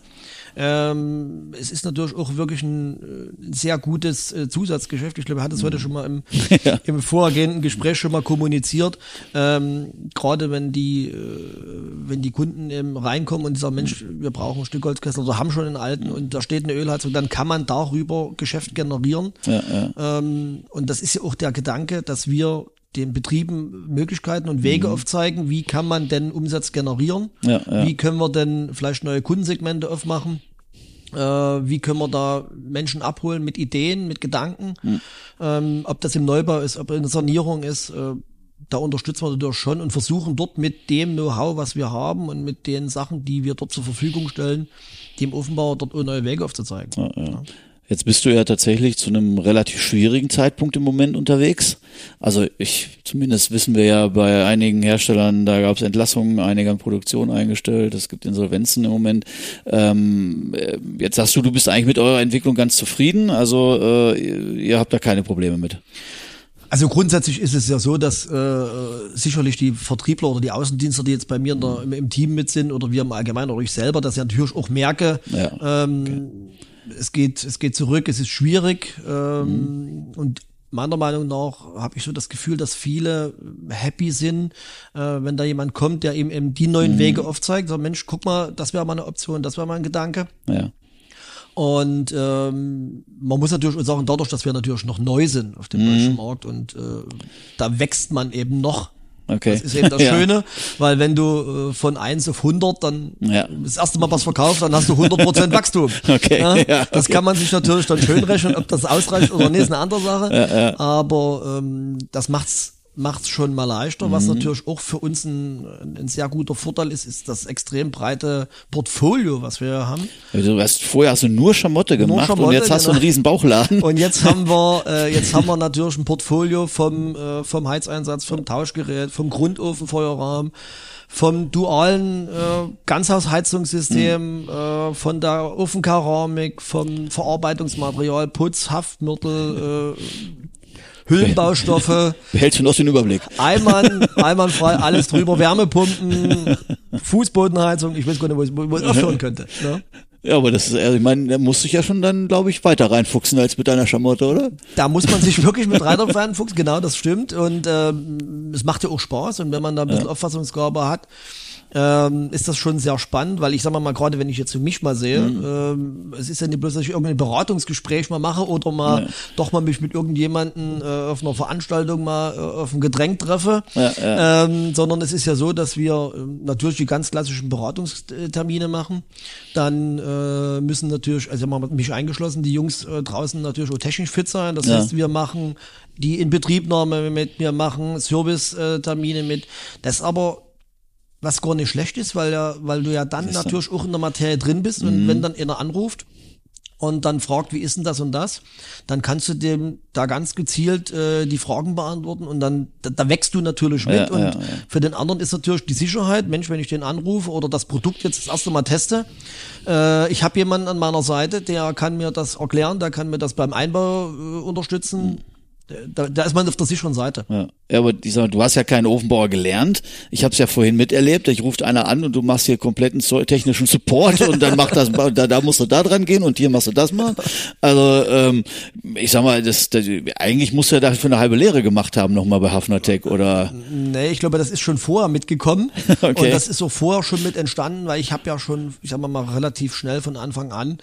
Ähm, es ist natürlich auch wirklich ein, ein sehr gutes äh, Zusatzgeschäft. Ich glaube, er hat es heute schon mal im, Ja. im vorhergehenden Gespräch schon mal kommuniziert. Ähm, gerade wenn die, äh, wenn die Kunden eben reinkommen und sagen, Mensch, wir brauchen einen Stückholzkessel oder haben schon einen alten und da steht eine Ölheizung, dann kann man darüber Geschäft generieren. Ja, ja. Ähm, und das ist ja auch der Gedanke, dass wir den Betrieben Möglichkeiten und Wege aufzeigen, wie kann man denn Umsatz generieren, Ja, ja. wie können wir denn vielleicht neue Kundensegmente aufmachen, äh, wie können wir da Menschen abholen mit Ideen, mit Gedanken, ähm, ob das im Neubau ist, ob in der Sanierung ist, äh, da unterstützen wir natürlich schon und versuchen dort mit dem Know-how, was wir haben und mit den Sachen, die wir dort zur Verfügung stellen, dem Ofenbauer dort auch neue Wege aufzuzeigen. Ja, ja. Jetzt bist du ja tatsächlich zu einem relativ schwierigen Zeitpunkt im Moment unterwegs. Also ich, zumindest wissen wir ja bei einigen Herstellern, da gab es Entlassungen, einige haben Produktion eingestellt, es gibt Insolvenzen im Moment. Ähm, jetzt sagst du, du bist eigentlich mit eurer Entwicklung ganz zufrieden, also äh, ihr habt da keine Probleme mit. Also grundsätzlich ist es ja so, dass äh, sicherlich die Vertriebler oder die Außendienstler, die jetzt bei mir in der, im, im Team mit sind oder wir im Allgemeinen oder ich selber, dass ich natürlich auch merke, Ja, ähm, es geht, es geht zurück, es ist schwierig ähm, mhm. und meiner Meinung nach habe ich so das Gefühl, dass viele happy sind, äh, wenn da jemand kommt, der ihm eben die neuen mhm. Wege aufzeigt. So, Mensch, guck mal, das wäre mal eine Option, das wäre mal ein Gedanke. Ja. Und ähm, man muss natürlich auch sagen, dadurch, dass wir natürlich noch neu sind auf dem mhm. deutschen Markt und äh, da wächst man eben noch. Okay. Das ist eben das ja. Schöne, weil wenn du äh, von eins auf hundert dann ja. das erste Mal was verkaufst, dann hast du hundert Prozent Wachstum. Okay. Ja? Ja, das okay. kann man sich natürlich dann schön rechnen, ob das ausreicht oder nicht, ist eine andere Sache. Ja, ja. Aber ähm, das macht's macht's schon mal leichter. Was Mhm. natürlich auch für uns ein, ein sehr guter Vorteil ist, ist das extrem breite Portfolio, was wir haben. Du hast, vorher hast du nur Schamotte gemacht Schamotte, und jetzt hast genau. du einen riesen Bauchladen. Und jetzt haben wir, äh, jetzt haben wir natürlich ein Portfolio vom, äh, vom Heizeinsatz, vom Tauschgerät, vom Grundofenfeuerraum, vom dualen äh, Ganzhausheizungssystem, mhm. äh, von der Ofenkeramik, vom Verarbeitungsmaterial, Putz, Haftmörtel, äh, Hüllenbaustoffe. Behältst du noch den Überblick? Einmal, einwandfrei, alles drüber, Wärmepumpen, Fußbodenheizung, ich weiß gar nicht, wo ich, wo ich aufhören könnte. Ne? Ja, aber das ist, also ich meine, da musst du dich ja schon dann, glaube ich, weiter reinfuchsen als mit deiner Schamotte, oder? Da muss man sich wirklich mit reinfuchsen, genau, das stimmt. Und ähm, es macht ja auch Spaß. Und wenn man da ein bisschen ja. Auffassungsgabe hat, ähm, ist das schon sehr spannend, weil ich sag mal, mal gerade wenn ich jetzt für mich mal sehe, mhm. ähm, es ist ja nicht bloß, dass ich irgendein Beratungsgespräch mal mache oder mal ja. doch mal mich mit irgendjemanden äh, auf einer Veranstaltung mal äh, auf ein Getränk treffe, ja, ja. Ähm, sondern es ist ja so, dass wir äh, natürlich die ganz klassischen Beratungstermine machen. Dann äh, müssen natürlich, also mal mich eingeschlossen, die Jungs äh, draußen natürlich auch technisch fit sein. Das ja. heißt, wir machen die Inbetriebnahme mit, wir machen Service-Termine mit. Das aber was gar nicht schlecht ist, weil ja, weil du ja dann ist natürlich dann? auch in der Materie drin bist und mhm. wenn dann einer anruft und dann fragt, wie ist denn das und das, dann kannst du dem da ganz gezielt äh, die Fragen beantworten und dann, da, da wächst du natürlich mit ja, und ja, ja. für den anderen ist natürlich die Sicherheit, Mensch, wenn ich den anrufe oder das Produkt jetzt das erste Mal teste, äh, ich habe jemanden an meiner Seite, der kann mir das erklären, der kann mir das beim Einbau äh, unterstützen, mhm. Da, da ist man auf der sicheren Seite. Ja, ja aber dieser, du hast ja keinen Ofenbauer gelernt. Ich habe es ja vorhin miterlebt. Ich ruft einer an und du machst hier kompletten technischen Support und dann macht das, da, da musst du da dran gehen und hier machst du das mal. Also ähm, ich sag mal, das, das eigentlich musst du ja dafür eine halbe Lehre gemacht haben nochmal bei Hafnertech oder? Nee, ich glaube, das ist schon vorher mitgekommen okay. und das ist auch vorher schon mit entstanden, weil ich habe ja schon, ich sag mal mal relativ schnell von Anfang an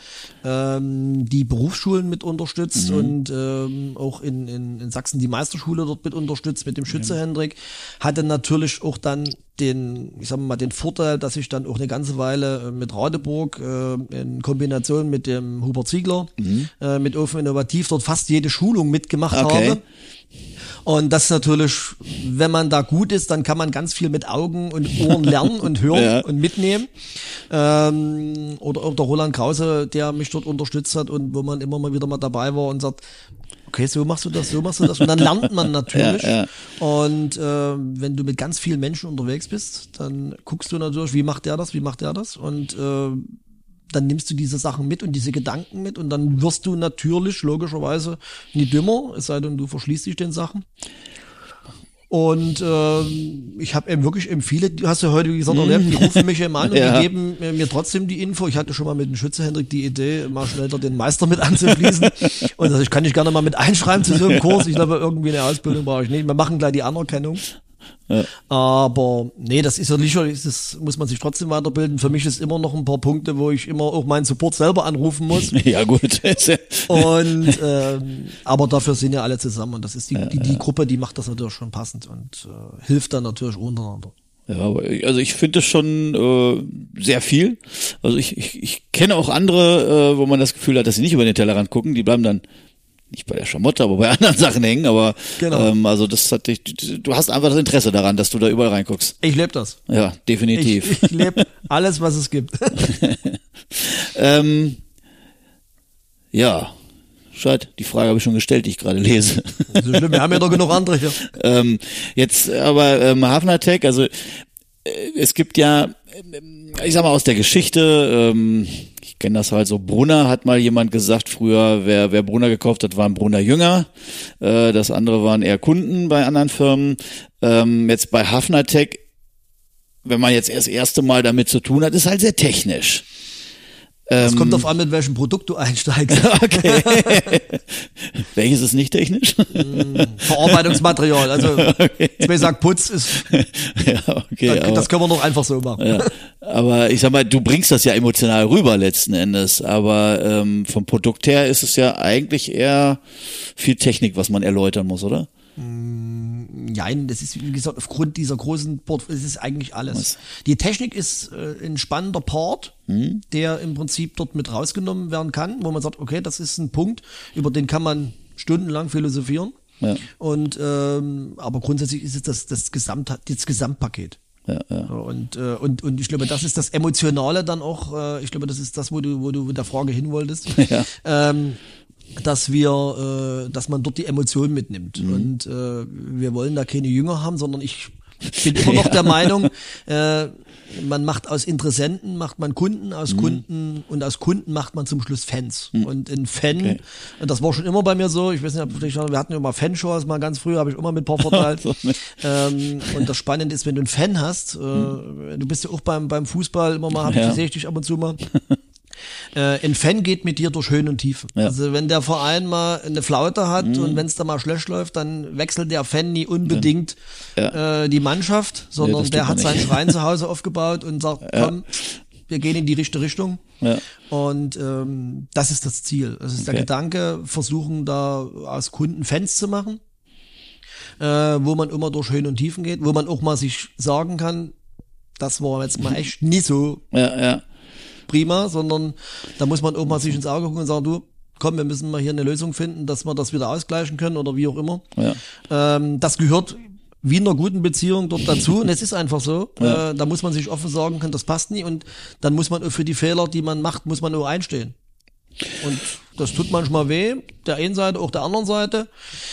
ähm, die Berufsschulen mit unterstützt mhm. und ähm, auch in, in in Sachsen die Meisterschule dort mit unterstützt, mit dem Schütze ja. Hendrik, hatte natürlich auch dann den, ich sag mal, den Vorteil, dass ich dann auch eine ganze Weile mit Radeburg äh, in Kombination mit dem Hubert Ziegler, mhm. äh, mit Ofen Innovativ dort fast jede Schulung mitgemacht okay. habe. Und das ist natürlich, wenn man da gut ist, dann kann man ganz viel mit Augen und Ohren lernen und hören ja. und mitnehmen. Ähm, oder auch der Roland Krause, der mich dort unterstützt hat und wo man immer mal wieder mal dabei war und sagt, okay, so machst du das, so machst du das. Und dann lernt man natürlich. Ja, ja. Und äh, wenn du mit ganz vielen Menschen unterwegs bist, dann guckst du natürlich, wie macht der das, wie macht der das? Und äh, dann nimmst du diese Sachen mit und diese Gedanken mit und dann wirst du natürlich logischerweise nie dümmer, es sei denn, du verschließt dich den Sachen. Und äh, ich habe eben wirklich eben viele, du hast ja heute, wie gesagt, erlebt, die rufen mich eben an und ja. die geben mir, mir trotzdem die Info. Ich hatte schon mal mit dem Schütze Hendrik die Idee, mal schneller den Meister mit anzuschließen. Und also ich kann dich gerne mal mit einschreiben zu so einem Kurs. Ich glaube, irgendwie eine Ausbildung brauche ich nicht. Wir machen gleich die Anerkennung. Ja. Aber nee, das ist ja sicherlich, das muss man sich trotzdem weiterbilden. Für mich ist immer noch ein paar Punkte, wo ich immer auch meinen Support selber anrufen muss. Ja gut. Und ähm, aber dafür sind ja alle zusammen und das ist die, ja, die, die ja. Gruppe, die macht das natürlich schon passend und äh, hilft dann natürlich untereinander. Ja, aber also ich finde es schon äh, sehr viel. Also ich, ich, ich kenne auch andere, äh, wo man das Gefühl hat, dass sie nicht über den Tellerrand gucken, die bleiben dann nicht bei der Schamotte, aber bei anderen Sachen hängen, aber genau. ähm, also das hat dich, du hast einfach das Interesse daran, dass du da überall reinguckst. Ich lebe das. Ja, definitiv. Ich, ich lebe alles, was es gibt. ähm, ja, Scheid, die Frage habe ich schon gestellt, die ich gerade lese. So schlimm, wir haben ja doch genug andere hier. ähm, jetzt aber ähm, Hafnertech, also äh, es gibt ja, äh, ich sag mal aus der Geschichte, ähm, ich kenne das halt so, Brunner hat mal jemand gesagt, früher, wer, wer Brunner gekauft hat, waren Brunner Jünger, äh, das andere waren eher Kunden bei anderen Firmen. Ähm, jetzt bei Hafnertech, wenn man jetzt erst das erste Mal damit zu tun hat, ist halt sehr technisch. Es Ähm, kommt auf an, mit welchem Produkt du einsteigst. okay. Welches ist nicht technisch? Verarbeitungsmaterial, also Okay. zwei Sack Putz ist, Ja, okay. das, aber, das können wir doch einfach so machen. ja. aber ich sag mal, du bringst das ja emotional rüber letzten Endes. Aber ähm, vom Produkt her ist es ja eigentlich eher viel Technik, was man erläutern muss, oder? Nein, das ist, wie gesagt, aufgrund dieser großen Port, es ist eigentlich alles. Was? Die Technik ist äh, ein spannender Part, Hm? der im Prinzip dort mit rausgenommen werden kann, wo man sagt, okay, das ist ein Punkt, über den kann man stundenlang philosophieren. Ja. Und ähm, aber grundsätzlich ist es das, das, Gesamt, das Gesamtpaket. Ja, ja. So, Und, äh, und, und ich glaube, das ist das Emotionale dann auch, äh, ich glaube, das ist das, wo du, wo du mit der Frage hin wolltest. Ja. Ähm, dass wir, äh, dass man dort die Emotionen mitnimmt. Mhm. Und äh, wir wollen da keine Jünger haben, sondern ich bin immer noch der Meinung, äh, man macht aus Interessenten, macht man Kunden, aus Mhm. Kunden und aus Kunden macht man zum Schluss Fans. Und ein Fan, Okay. und das war schon immer bei mir so, ich weiß nicht, ob vielleicht noch- wir hatten ja immer Fanshows mal ganz früh, habe ich immer mit ein paar verteilt. So, ne? ähm, und das Spannende ist, wenn du einen Fan hast, äh, du bist ja auch beim, beim Fußball immer mal, hab Ja. ich, sehe ich dich ab und zu mal. Äh, ein Fan geht mit dir durch Höhen und Tiefen. Ja. Also wenn der Verein mal eine Flaute hat und wenn es da mal schlecht läuft, dann wechselt der Fan nie unbedingt Ja. Äh, die Mannschaft, sondern das der tut man hat seinen nicht. Schrein zu Hause aufgebaut und sagt, komm, wir gehen in die richtige Richtung. Ja. Und ähm, das ist das Ziel. Das ist der Okay. Gedanke, versuchen da aus Kunden Fans zu machen, äh, wo man immer durch Höhen und Tiefen geht, wo man auch mal sich sagen kann, das war jetzt mal echt nie so Ja, ja. prima, sondern da muss man auch mal sich ins Auge gucken und sagen, du, komm, wir müssen mal hier eine Lösung finden, dass wir das wieder ausgleichen können oder wie auch immer. Ja. Ähm, das gehört wie in einer guten Beziehung dort dazu und es ist einfach so. Ja. Äh, da muss man sich offen sagen können, das passt nie und dann muss man auch für die Fehler, die man macht, muss man auch einstehen. Und das tut manchmal weh, der einen Seite, auch der anderen Seite.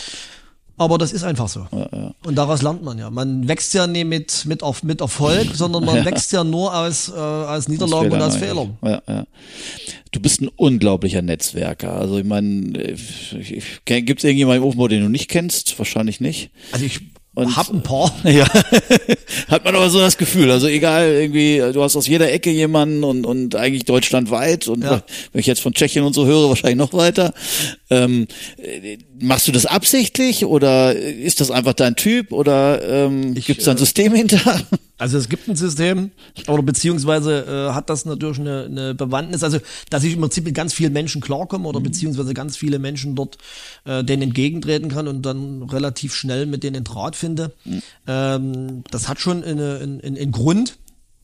Aber das ist einfach so. Ja, ja. Und daraus lernt man ja. Man wächst ja nicht mit, mit, auf, mit Erfolg, sondern man Ja. wächst ja nur aus, äh, aus Niederlagen und aus Fehlern. Ja, ja. Du bist ein unglaublicher Netzwerker. Also ich meine, gibt es irgendjemanden im Ofenbau, den du nicht kennst? Wahrscheinlich nicht. Also ich Und- hab ein paar. Ja, hat man aber so das Gefühl. Also egal, irgendwie, du hast aus jeder Ecke jemanden und, und eigentlich deutschlandweit und Ja. wenn ich jetzt von Tschechien und so höre, wahrscheinlich noch weiter. Ähm, äh, machst du das absichtlich oder ist das einfach dein Typ oder ähm, Ich, gibt es da ein äh, System hinter? Also es gibt ein System, oder beziehungsweise äh, hat das natürlich eine, eine Bewandtnis, also dass ich im Prinzip mit ganz vielen Menschen klarkomme oder beziehungsweise ganz viele Menschen dort äh, denen entgegentreten kann und dann relativ schnell mit denen in Draht finde. Ähm, das hat schon eine, einen, einen, einen Grund.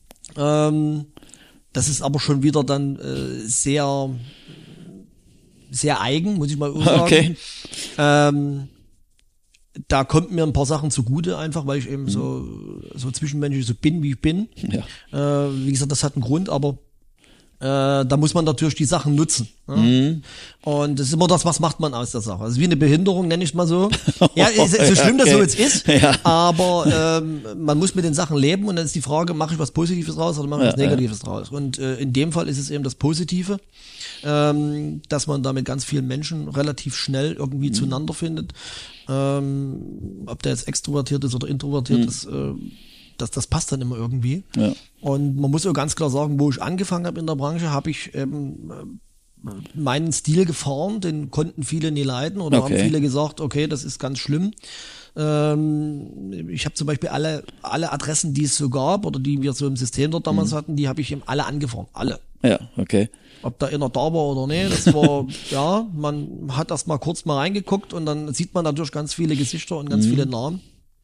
Ähm, das ist aber schon wieder dann äh, sehr sehr eigen, muss ich mal sagen. Okay. Ähm, da kommt mir ein paar Sachen zugute, einfach weil ich eben so, so zwischenmenschlich so bin, wie ich bin. Ja. Äh, wie gesagt, das hat einen Grund, aber äh, da muss man natürlich die Sachen nutzen. Ne? Mhm. Und das ist immer das, was macht man aus der Sache. Also wie eine Behinderung, nenne ich es mal so. Ja, ist, ist so schlimm, dass Okay. so jetzt ist, Ja. aber ähm, man muss mit den Sachen leben und dann ist die Frage, mache ich was Positives draus oder mache ich Ja, was Negatives draus? Und äh, in dem Fall ist es eben das Positive, ähm, dass man da mit ganz vielen Menschen relativ schnell irgendwie Mhm. zueinander findet. Ähm, ob der jetzt extrovertiert ist oder introvertiert Mhm. ist, äh, das, das passt dann immer irgendwie. Ja. Und man muss auch ganz klar sagen, wo ich angefangen habe in der Branche, habe ich ähm, äh, meinen Stil gefahren, den konnten viele nie leiden oder Okay. haben viele gesagt, okay, das ist ganz schlimm. Ähm, ich habe zum Beispiel alle, alle Adressen, die es so gab oder die wir so im System dort damals Mhm. hatten, die habe ich eben alle angefahren, alle. Ja, okay. Ob da einer da war oder nicht, das war, ja, man hat erst mal kurz mal reingeguckt und dann sieht man natürlich ganz viele Gesichter und ganz viele Namen.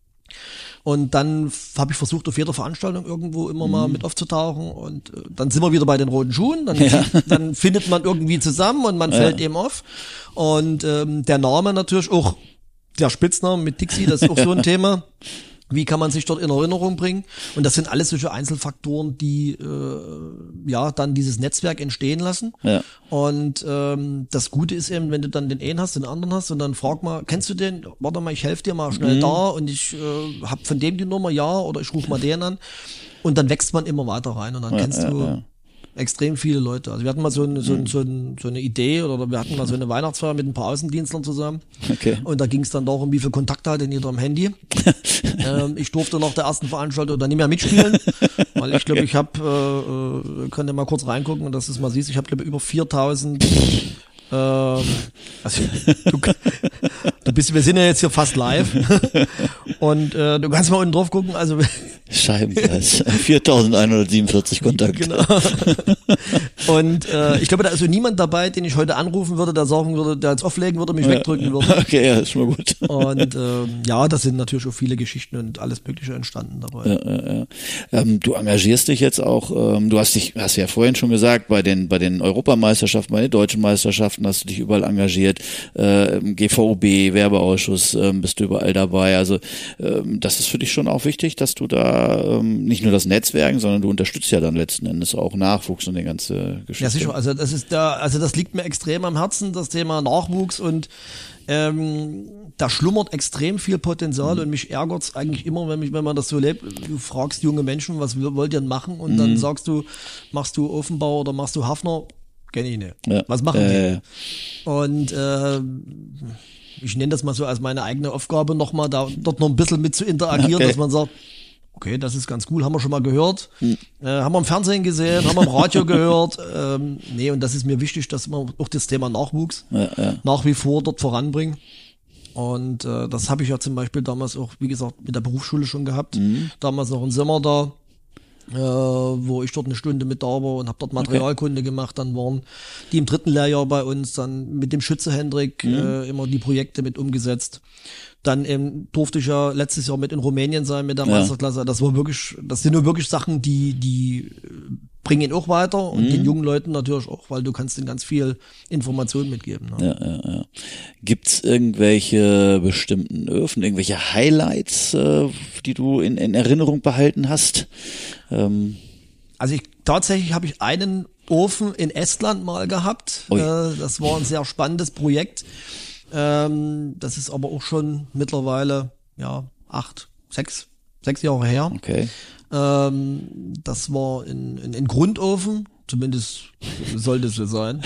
Und dann habe ich versucht, auf jeder Veranstaltung irgendwo immer mal mit aufzutauchen und äh, dann sind wir wieder bei den roten Schuhen, dann, Ja. dann findet man irgendwie zusammen und man fällt eben auf. Und ähm, der Name natürlich auch, der Spitzname mit Dixie, das ist auch so ein Thema. Wie kann man sich dort in Erinnerung bringen? Und das sind alles solche Einzelfaktoren, die äh, ja dann dieses Netzwerk entstehen lassen. Ja. Und ähm, das Gute ist eben, wenn du dann den einen hast, den anderen hast und dann frag mal, kennst du den? Warte mal, ich helfe dir mal schnell da und ich äh, hab von dem die Nummer, ja, oder ich rufe mal den an. Und dann wächst man immer weiter rein und dann Ja, kennst ja, du ja. extrem viele Leute. Also wir hatten mal so, ein, so, ein, so, ein, so eine Idee oder wir hatten mal so eine Weihnachtsfeier mit ein paar Außendienstlern zusammen. Okay. Und da ging es dann darum, wie viel Kontakt hatte jeder am Handy. ähm, ich durfte nach der ersten Veranstaltung dann nicht mehr mitspielen, weil ich glaube, ich habe, äh, könnt ihr mal kurz reingucken und dass du es mal siehst, ich habe glaube über viertausend Ähm, also, du, du bist, wir sind ja jetzt hier fast live und äh, du kannst mal unten drauf gucken. Also Scheibenkreis, viertausendeinhundertsiebenundvierzig Kontakte. Genau. Und äh, ich glaube, da ist so niemand dabei, den ich heute anrufen würde, der sagen würde, der jetzt auflegen würde, mich ja, wegdrücken würde. Okay, ja, ist schon mal gut. Und äh, ja, das sind natürlich auch viele Geschichten und alles Mögliche entstanden dabei. Ja, ja, ja. Ähm, du engagierst dich jetzt auch, ähm, du hast dich, hast ja vorhin schon gesagt, bei den bei den Europameisterschaften, bei den deutschen Meisterschaften hast du dich überall engagiert, äh, G V O B, Werbeausschuss, ähm, bist du überall dabei. Also ähm, das ist für dich schon auch wichtig, dass du da ähm, nicht nur das Netzwerk, sondern du unterstützt ja dann letzten Endes auch Nachwuchs und die ganze Geschichte. Ja, sicher. Also das ist da, also das liegt mir extrem am Herzen, das Thema Nachwuchs und ähm, da schlummert extrem viel Potenzial mhm. und mich ärgert's eigentlich immer, wenn mich, wenn man das so lebt. Du fragst junge Menschen, was wollt ihr denn machen? Und mhm. dann sagst du, machst du Ofenbau oder machst du Hafner? Kenn ich nicht. Ja. Was machen äh. die? Und äh, ich nenne das mal so als meine eigene Aufgabe nochmal, da dort noch ein bisschen mit zu interagieren, okay. dass man sagt, okay, das ist ganz cool, haben wir schon mal gehört, hm. äh, haben wir im Fernsehen gesehen, haben wir im Radio gehört. Ähm, nee, und das ist mir wichtig, dass man auch das Thema Nachwuchs ja, ja. nach wie vor dort voranbringen. Und äh, das habe ich ja zum Beispiel damals auch, wie gesagt, mit der Berufsschule schon gehabt. Mhm. Damals noch in Simmer da. Äh, wo ich dort eine Stunde mit da war und habe dort Materialkunde okay. gemacht. Dann waren die im dritten Lehrjahr bei uns, dann mit dem Schütze Hendrik mhm. äh, immer die Projekte mit umgesetzt. Dann ähm, durfte ich ja letztes Jahr mit in Rumänien sein mit der ja. Meisterklasse. Das war wirklich, das sind nur wirklich Sachen, die die bringen ihn auch weiter und mhm. den jungen Leuten natürlich auch, weil du kannst ihnen ganz viel Informationen mitgeben. Ne? Ja, ja, ja. Gibt's irgendwelche bestimmten Öfen, irgendwelche Highlights, äh, die du in, in Erinnerung behalten hast? Ähm. Also ich tatsächlich habe ich einen Ofen in Estland mal gehabt. Äh, das war ein sehr spannendes Projekt. Ähm, das ist aber auch schon mittlerweile ja acht, sechs, sechs Jahre her. Okay. Ähm, das war in, in, in Grundofen, zumindest sollte es so sein.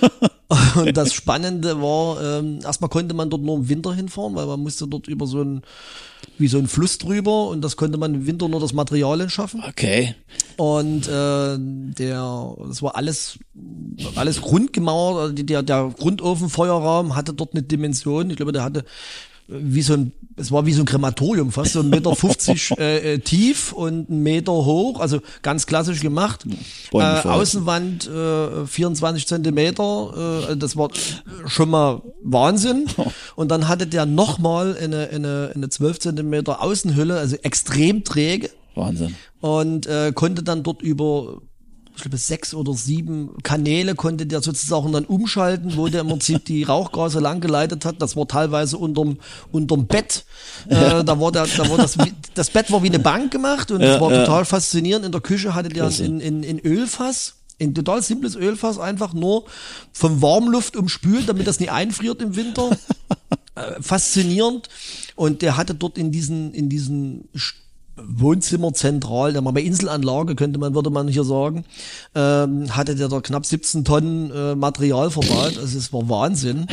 Und das Spannende war, ähm, erstmal konnte man dort nur im Winter hinfahren, weil man musste dort über so ein, wie so ein Fluss drüber und das konnte man im Winter nur das Material entschaffen. Okay. Und äh, der, das war alles, alles grundgemauert, also der, der Grundofenfeuerraum hatte dort eine Dimension, ich glaube, der hatte wie so ein, es war wie so ein Krematorium, fast so ein Meter fünfzig äh, tief und ein Meter hoch, also ganz klassisch gemacht. Äh, Außenwand äh, vierundzwanzig Zentimeter, äh, das war schon mal Wahnsinn. Und dann hatte der nochmal eine, eine, eine zwölf Zentimeter Außenhülle, also extrem träge. Wahnsinn. Und äh, konnte dann dort über ich glaube, sechs oder sieben Kanäle konnte der sozusagen dann umschalten, wo der im Prinzip die Rauchgase lang geleitet hat. Das war teilweise unterm, unterm Bett. Ja. Äh, da war der, da war das, das Bett war wie eine Bank gemacht und ja, das war ja. total faszinierend. In der Küche hatte der in, in, in Ölfass. Ein total simples Ölfass, einfach nur von Warmluft umspült, damit das nicht einfriert im Winter. Äh, faszinierend. Und der hatte dort in diesen, in diesen Wohnzimmer zentral, der mal bei Inselanlage könnte man, würde man hier sagen, ähm, hatte der da knapp siebzehn Tonnen äh, Material verbaut, also es war Wahnsinn.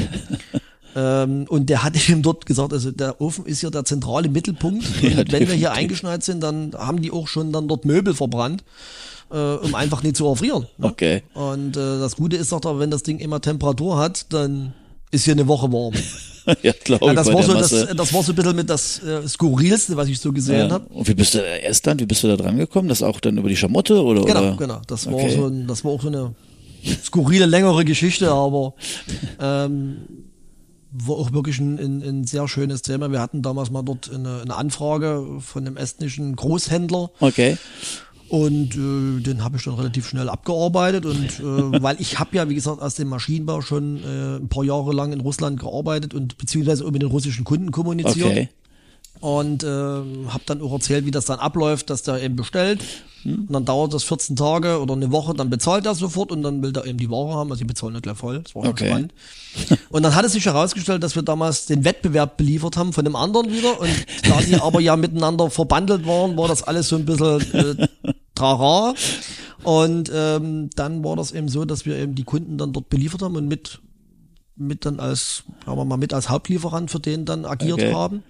ähm, und der hatte ihm dort gesagt, also der Ofen ist ja der zentrale Mittelpunkt und ja, wenn wir hier eingeschneit sind, dann haben die auch schon dann dort Möbel verbrannt, äh, um einfach nicht zu erfrieren. Ne? Okay. Und äh, das Gute ist doch, wenn das Ding immer Temperatur hat, dann ist hier eine Woche warm. Ja, glaube ja, das ich. War so das, das war so ein bisschen mit das äh, Skurrilste, was ich so gesehen ja. habe. Und wie bist du erst dann, wie bist du da dran gekommen? Das auch dann über die Schamotte oder? Genau, oder? genau. Das war okay. so ein, das war auch so eine skurrile, längere Geschichte, aber ähm, war auch wirklich ein, ein, ein sehr schönes Thema. Wir hatten damals mal dort eine, eine Anfrage von einem estnischen Großhändler. Okay. Und äh, den habe ich dann relativ schnell abgearbeitet und äh, weil ich habe ja, wie gesagt, aus dem Maschinenbau schon äh, ein paar Jahre lang in Russland gearbeitet und beziehungsweise auch mit den russischen Kunden kommuniziert. Okay. Und äh, habe dann auch erzählt, wie das dann abläuft, dass der eben bestellt. Hm. Und dann dauert das vierzehn Tage oder eine Woche, dann bezahlt er sofort und dann will der eben die Ware haben. Also die bezahlen nicht gleich voll. Das war okay. spannend. Und dann hat es sich herausgestellt, dass wir damals den Wettbewerb beliefert haben von dem anderen wieder. Und da die aber ja miteinander verbandelt waren, war das alles so ein bisschen äh, trara. Und ähm, dann war das eben so, dass wir eben die Kunden dann dort beliefert haben und mit mit dann als, sagen wir mal, mit als Hauptlieferant für den dann agiert Okay. haben.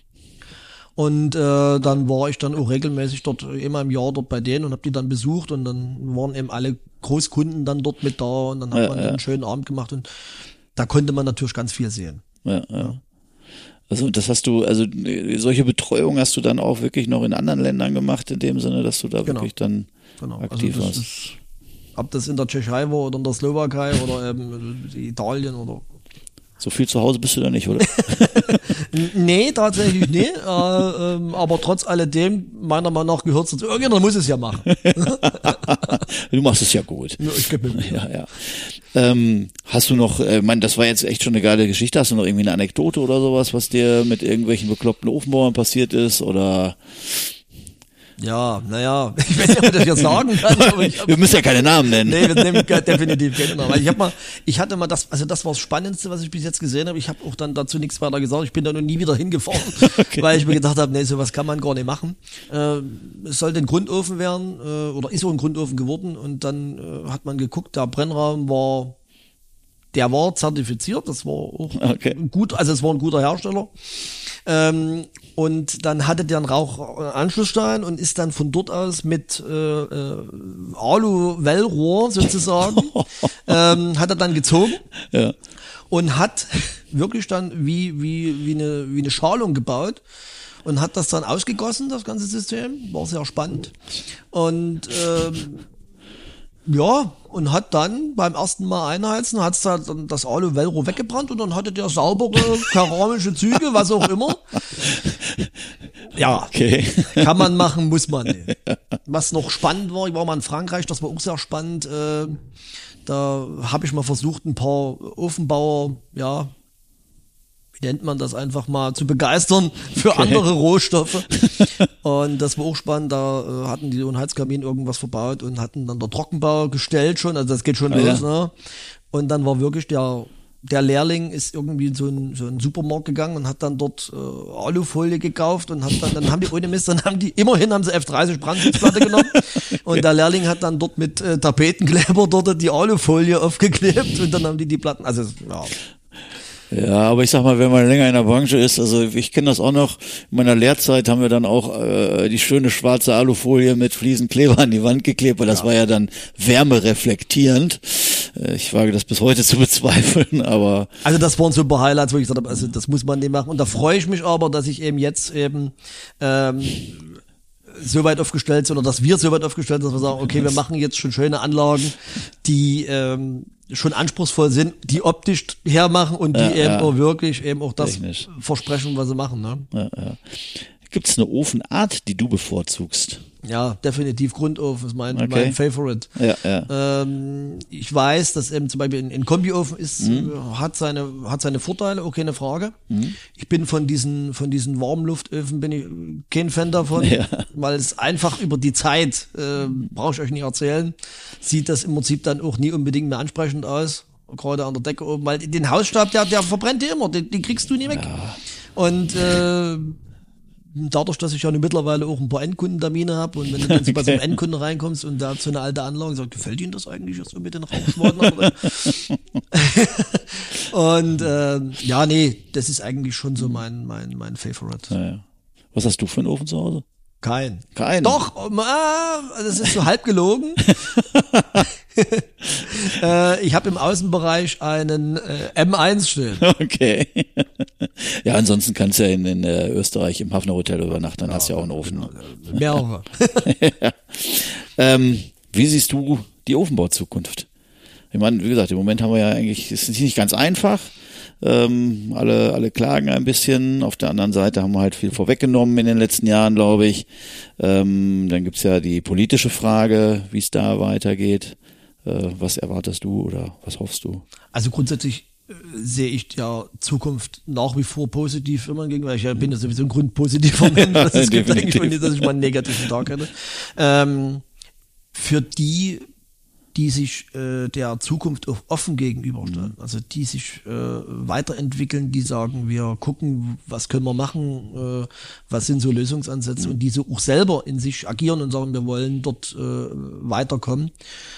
Und äh, dann war ich dann auch regelmäßig dort, immer im Jahr dort bei denen und habe die dann besucht und dann waren eben alle Großkunden dann dort mit da und dann hat Ja, man ja. dann einen schönen Abend gemacht und da konnte man natürlich ganz viel sehen. Ja, ja. Also das hast du, also solche Betreuung hast du dann auch wirklich noch in anderen Ländern gemacht, in dem Sinne, dass du da Genau. wirklich dann Genau. aktiv also das warst. ist, ob das in der Tschechei war oder in der Slowakei oder eben Italien oder So viel zu Hause bist du da nicht, oder? nee, tatsächlich nicht. Äh, ähm, aber trotz alledem, meiner Meinung nach gehört es dazu. Irgendjemand muss es ja machen. Du machst es ja gut. Ja, ich gebe mir Mühe. Ja, ja. Ähm, hast du noch, äh, mein, das war jetzt echt schon eine geile Geschichte, hast du noch irgendwie eine Anekdote oder sowas, was dir mit irgendwelchen bekloppten Ofenbauern passiert ist oder? Ja, naja, ich weiß nicht, ob ich das jetzt sagen kann, aber ich hab, Wir müssen ja keine Namen nennen. nee, wir nehmen ke- definitiv keine Namen. Weil ich hab mal, ich hatte mal das, also das war das Spannendste, was ich bis jetzt gesehen habe. Ich habe auch dann dazu nichts weiter gesagt. Ich bin da noch nie wieder hingefahren, Okay. weil ich mir gedacht habe, nee, sowas kann man gar nicht machen. Äh, es sollte ein Grundofen werden, äh, oder ist so ein Grundofen geworden und dann äh, hat man geguckt, der Brennraum war, der war zertifiziert, das war auch Okay. gut, also es war ein guter Hersteller. Ähm, und dann hatte der einen Rauchanschlussstein und ist dann von dort aus mit äh, äh, Alu-Wellrohr sozusagen, ähm, hat er dann gezogen Ja. und hat wirklich dann wie, wie, wie, eine, wie eine Schalung gebaut und hat das dann ausgegossen, das ganze System. War sehr spannend. Und ähm, ja, und hat dann beim ersten Mal einheizen, hat dann das Alu-Velcro weggebrannt und dann hatte der saubere keramische Züge, was auch immer. Ja, Okay. kann man machen, muss man nicht. Was noch spannend war, ich war mal in Frankreich, das war auch sehr spannend. Äh, da habe ich mal versucht, ein paar Ofenbauer, ja, wie nennt man das, einfach mal zu begeistern für Okay. andere Rohstoffe. Und das war auch spannend, da äh, hatten die so einen Heizkamin irgendwas verbaut und hatten dann der Trockenbau gestellt schon, also das geht schon Ah, los, ja. ne? Und dann war wirklich der der Lehrling ist irgendwie in so einen, so einen Supermarkt gegangen und hat dann dort äh, Alufolie gekauft und hat dann, dann haben die ohne Mist, dann haben die, immerhin haben sie F dreißig Brandschutzplatte genommen und der Lehrling hat dann dort mit äh, Tapetenkleber dort die Alufolie aufgeklebt und dann haben die die Platten, also ja. Ja, aber ich sag mal, wenn man länger in der Branche ist, also ich kenne das auch noch, in meiner Lehrzeit haben wir dann auch äh, die schöne schwarze Alufolie mit Fliesenkleber an die Wand geklebt, weil das war ja dann wärmereflektierend. Äh, ich wage das bis heute zu bezweifeln, aber Also das waren super Highlights, wo ich gesagt habe, also das muss man nicht machen. Und da freue ich mich aber, dass ich eben jetzt eben ähm, so weit aufgestellt sind oder dass wir so weit aufgestellt sind, dass wir sagen, okay, wir machen jetzt schon schöne Anlagen, die ähm, schon anspruchsvoll sind, die optisch hermachen und die Ja, eben ja. auch wirklich eben auch das Technisch. versprechen, was sie machen. Ne? ja, ja. Gibt es eine Ofenart, die du bevorzugst? Ja, definitiv Grundofen ist mein, Okay. mein Favorite. Ja, ja. Ähm, ich weiß, dass eben zum Beispiel ein, ein Kombiofen ist, Mhm. äh, hat seine, hat seine Vorteile, okay, keine Frage. Ich bin von diesen, von diesen Warmluftöfen bin ich äh, kein Fan davon, Ja. weil es einfach über die Zeit, äh, brauche ich euch nicht erzählen, sieht das im Prinzip dann auch nie unbedingt mehr ansprechend aus. Gerade an der Decke oben, weil den Hausstaub, der, der verbrennt dir immer, den, den kriegst du nie weg. Und, äh, dadurch, dass ich ja nun mittlerweile auch ein paar Endkundentermine habe und wenn du dann so bei so einem Endkunden reinkommst und da hat so eine alte Anlage und sagt, gefällt Ihnen das eigentlich jetzt so mit den Rauchschwaden? Und äh, ja, nee, das ist eigentlich schon so mein mein mein Favorite. Ja, ja. Was hast du für einen Ofen zu Hause? Kein. Keinen? Doch, ähm, äh, das ist so halb gelogen. äh, ich habe im Außenbereich einen äh, M eins stehen. Okay. Ja, ansonsten kannst du ja in, in äh, Österreich im Hafner Hotel übernachten, dann hast du ja auch einen Ofen. Mehrere. Ja. Ähm, wie siehst du die Ofenbauzukunft? Ich meine, wie gesagt, im Moment haben wir ja eigentlich, es ist nicht ganz einfach. Ähm, alle, alle klagen ein bisschen. Auf der anderen Seite haben wir halt viel vorweggenommen in den letzten Jahren, glaube ich. Ähm, dann gibt's ja die politische Frage, wie es da weitergeht. Äh, was erwartest du oder was hoffst du? Also grundsätzlich äh, sehe ich der Zukunft nach wie vor positiv immer entgegen, weil ich ja bin ja sowieso ein grundpositiver Mensch. Das es gibt Definitiv. eigentlich nicht, dass ich mal einen negativen Tag hätte. Ähm, für die, die sich äh, der Zukunft auch offen gegenüberstellen. Mhm. Also die sich äh, weiterentwickeln, die sagen, wir gucken, was können wir machen, äh, was sind so Lösungsansätze mhm. und die so auch selber in sich agieren und sagen, wir wollen dort äh, weiterkommen.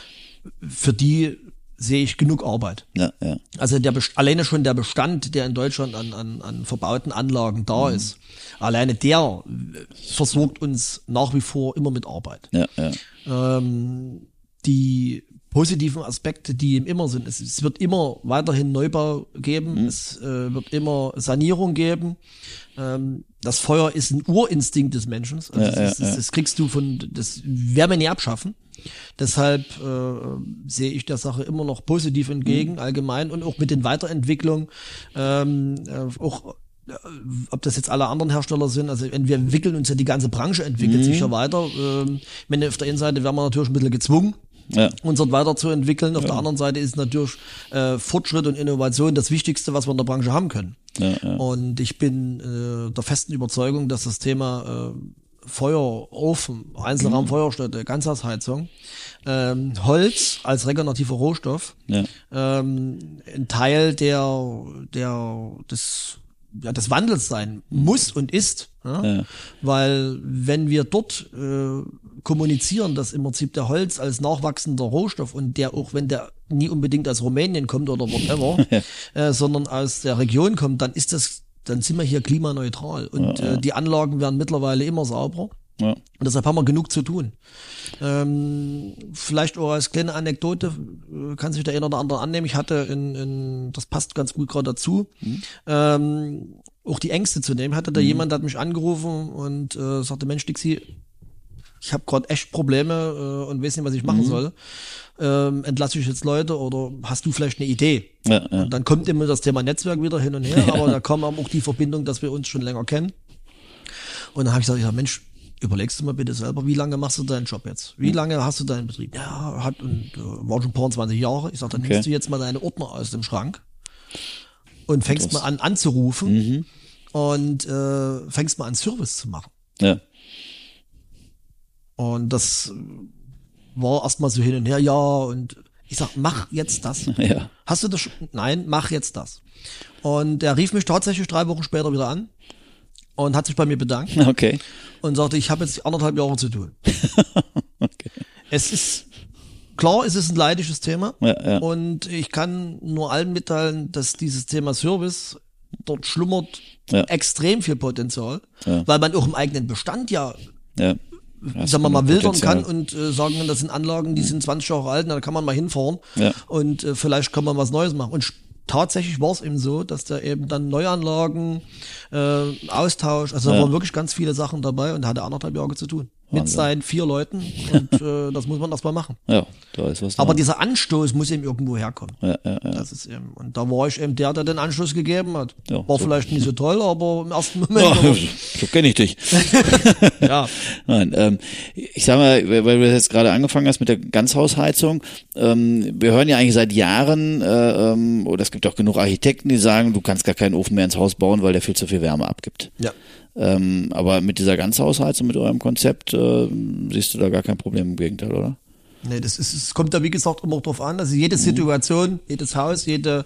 Für die sehe ich genug Arbeit. Ja, ja. Also der alleine schon der Bestand, der in Deutschland an, an, an verbauten Anlagen da mhm. ist, alleine der versorgt uns nach wie vor immer mit Arbeit. Ja, ja. Ähm, die positiven Aspekte, die ihm immer sind, es, es wird immer weiterhin Neubau geben, mhm. es äh, wird immer Sanierung geben. Ähm, das Feuer ist ein Urinstinkt des Menschen. Also ja, das, ja, ist, das, das kriegst du von, das werden wir nie abschaffen. Deshalb äh, sehe ich der Sache immer noch positiv entgegen, mhm. allgemein und auch mit den Weiterentwicklungen, ähm, äh, auch äh, ob das jetzt alle anderen Hersteller sind, also wir entwickeln uns ja, die ganze Branche entwickelt mhm. sich ja weiter. Ähm, ich meine, auf der einen Seite werden wir natürlich ein bisschen gezwungen, ja. uns dort weiterzuentwickeln. Auf ja. der anderen Seite ist natürlich äh, Fortschritt und Innovation das Wichtigste, was wir in der Branche haben können. Ja, ja. Und ich bin äh, der festen Überzeugung, dass das Thema äh, Feuer, Ofen, Einzelraum, mhm. Feuerstätte, Ganzhausheizung, ähm, Holz als regenerativer Rohstoff, ja. ähm, ein Teil der, der, des, ja, des Wandels sein muss und ist, ja? Ja. Weil wenn wir dort äh, kommunizieren, dass im Prinzip der Holz als nachwachsender Rohstoff und der auch, wenn der nie unbedingt aus Rumänien kommt oder whatever, ja. äh, sondern aus der Region kommt, dann ist das dann sind wir hier klimaneutral und ja, ja. Äh, die Anlagen werden mittlerweile immer sauberer. Ja. Und deshalb haben wir genug zu tun. Ähm, vielleicht auch als kleine Anekdote, äh, kann sich der eine oder andere annehmen. Ich hatte, in, in, das passt ganz gut gerade dazu, mhm. ähm, auch die Ängste zu nehmen. Hatte da mhm. jemand, der hat mich angerufen und äh, sagte, Mensch, Dixi, ich habe gerade echt Probleme äh, und weiß nicht, was ich machen mhm. soll. Ähm, entlasse ich jetzt Leute oder hast du vielleicht eine Idee? Ja, ja. Und dann kommt immer das Thema Netzwerk wieder hin und her, ja. aber da kam auch die Verbindung, dass wir uns schon länger kennen. Und dann habe ich gesagt, ja Mensch, überlegst du mal bitte selber, wie lange machst du deinen Job jetzt? Wie lange hast du deinen Betrieb? Ja, hat und äh, war schon ein paar zwanzig Jahre. Ich sage, dann okay. nimmst du jetzt mal deine Ordner aus dem Schrank und fängst mal an anzurufen mhm. und äh, fängst mal an Service zu machen. Ja. Und das war erstmal so hin und her, ja, und ich sag, mach jetzt das. Ja. Hast du das schon? Nein, mach jetzt das. Und er rief mich tatsächlich drei Wochen später wieder an und hat sich bei mir bedankt. Okay. Und sagte, ich habe jetzt anderthalb Jahre zu tun. Okay. Es ist, klar, es ist ein leidiges Thema. Ja, ja. Und ich kann nur allen mitteilen, dass dieses Thema Service, dort schlummert ja. extrem viel Potenzial, ja. weil man auch im eigenen Bestand ja, ja. sagen wir mal, wildern kann und äh, sagen, das sind Anlagen, die sind zwanzig Jahre alt, da kann man mal hinfahren ja. und äh, vielleicht kann man was Neues machen. Und tatsächlich war es eben so, dass da eben dann Neuanlagen, äh, Austausch, also ja. da waren wirklich ganz viele Sachen dabei und hatte anderthalb Jahre zu tun. Wahnsinn. Mit seinen vier Leuten und äh, das muss man erstmal machen. Ja, da ist was. Aber dieser Anstoß muss eben irgendwo herkommen. Ja, ja, ja. Das ist eben, und da war ich eben der, der den Anschluss gegeben hat. Ja, war so. vielleicht nicht so toll, aber im ersten Moment. Ja, so kenne ich dich. Ja. Nein, ähm, ich sag mal, weil du jetzt gerade angefangen hast mit der Ganzhausheizung, ähm, wir hören ja eigentlich seit Jahren, äh, ähm, oder es gibt auch genug Architekten, die sagen, du kannst gar keinen Ofen mehr ins Haus bauen, weil der viel zu viel Wärme abgibt. Ja. Ähm, aber mit dieser Ganzhausheizung, mit eurem Konzept, äh, siehst du da gar kein Problem, im Gegenteil, oder? Nee, das ist, es kommt da wie gesagt immer drauf an. Also jede Situation, mhm. jedes Haus, jede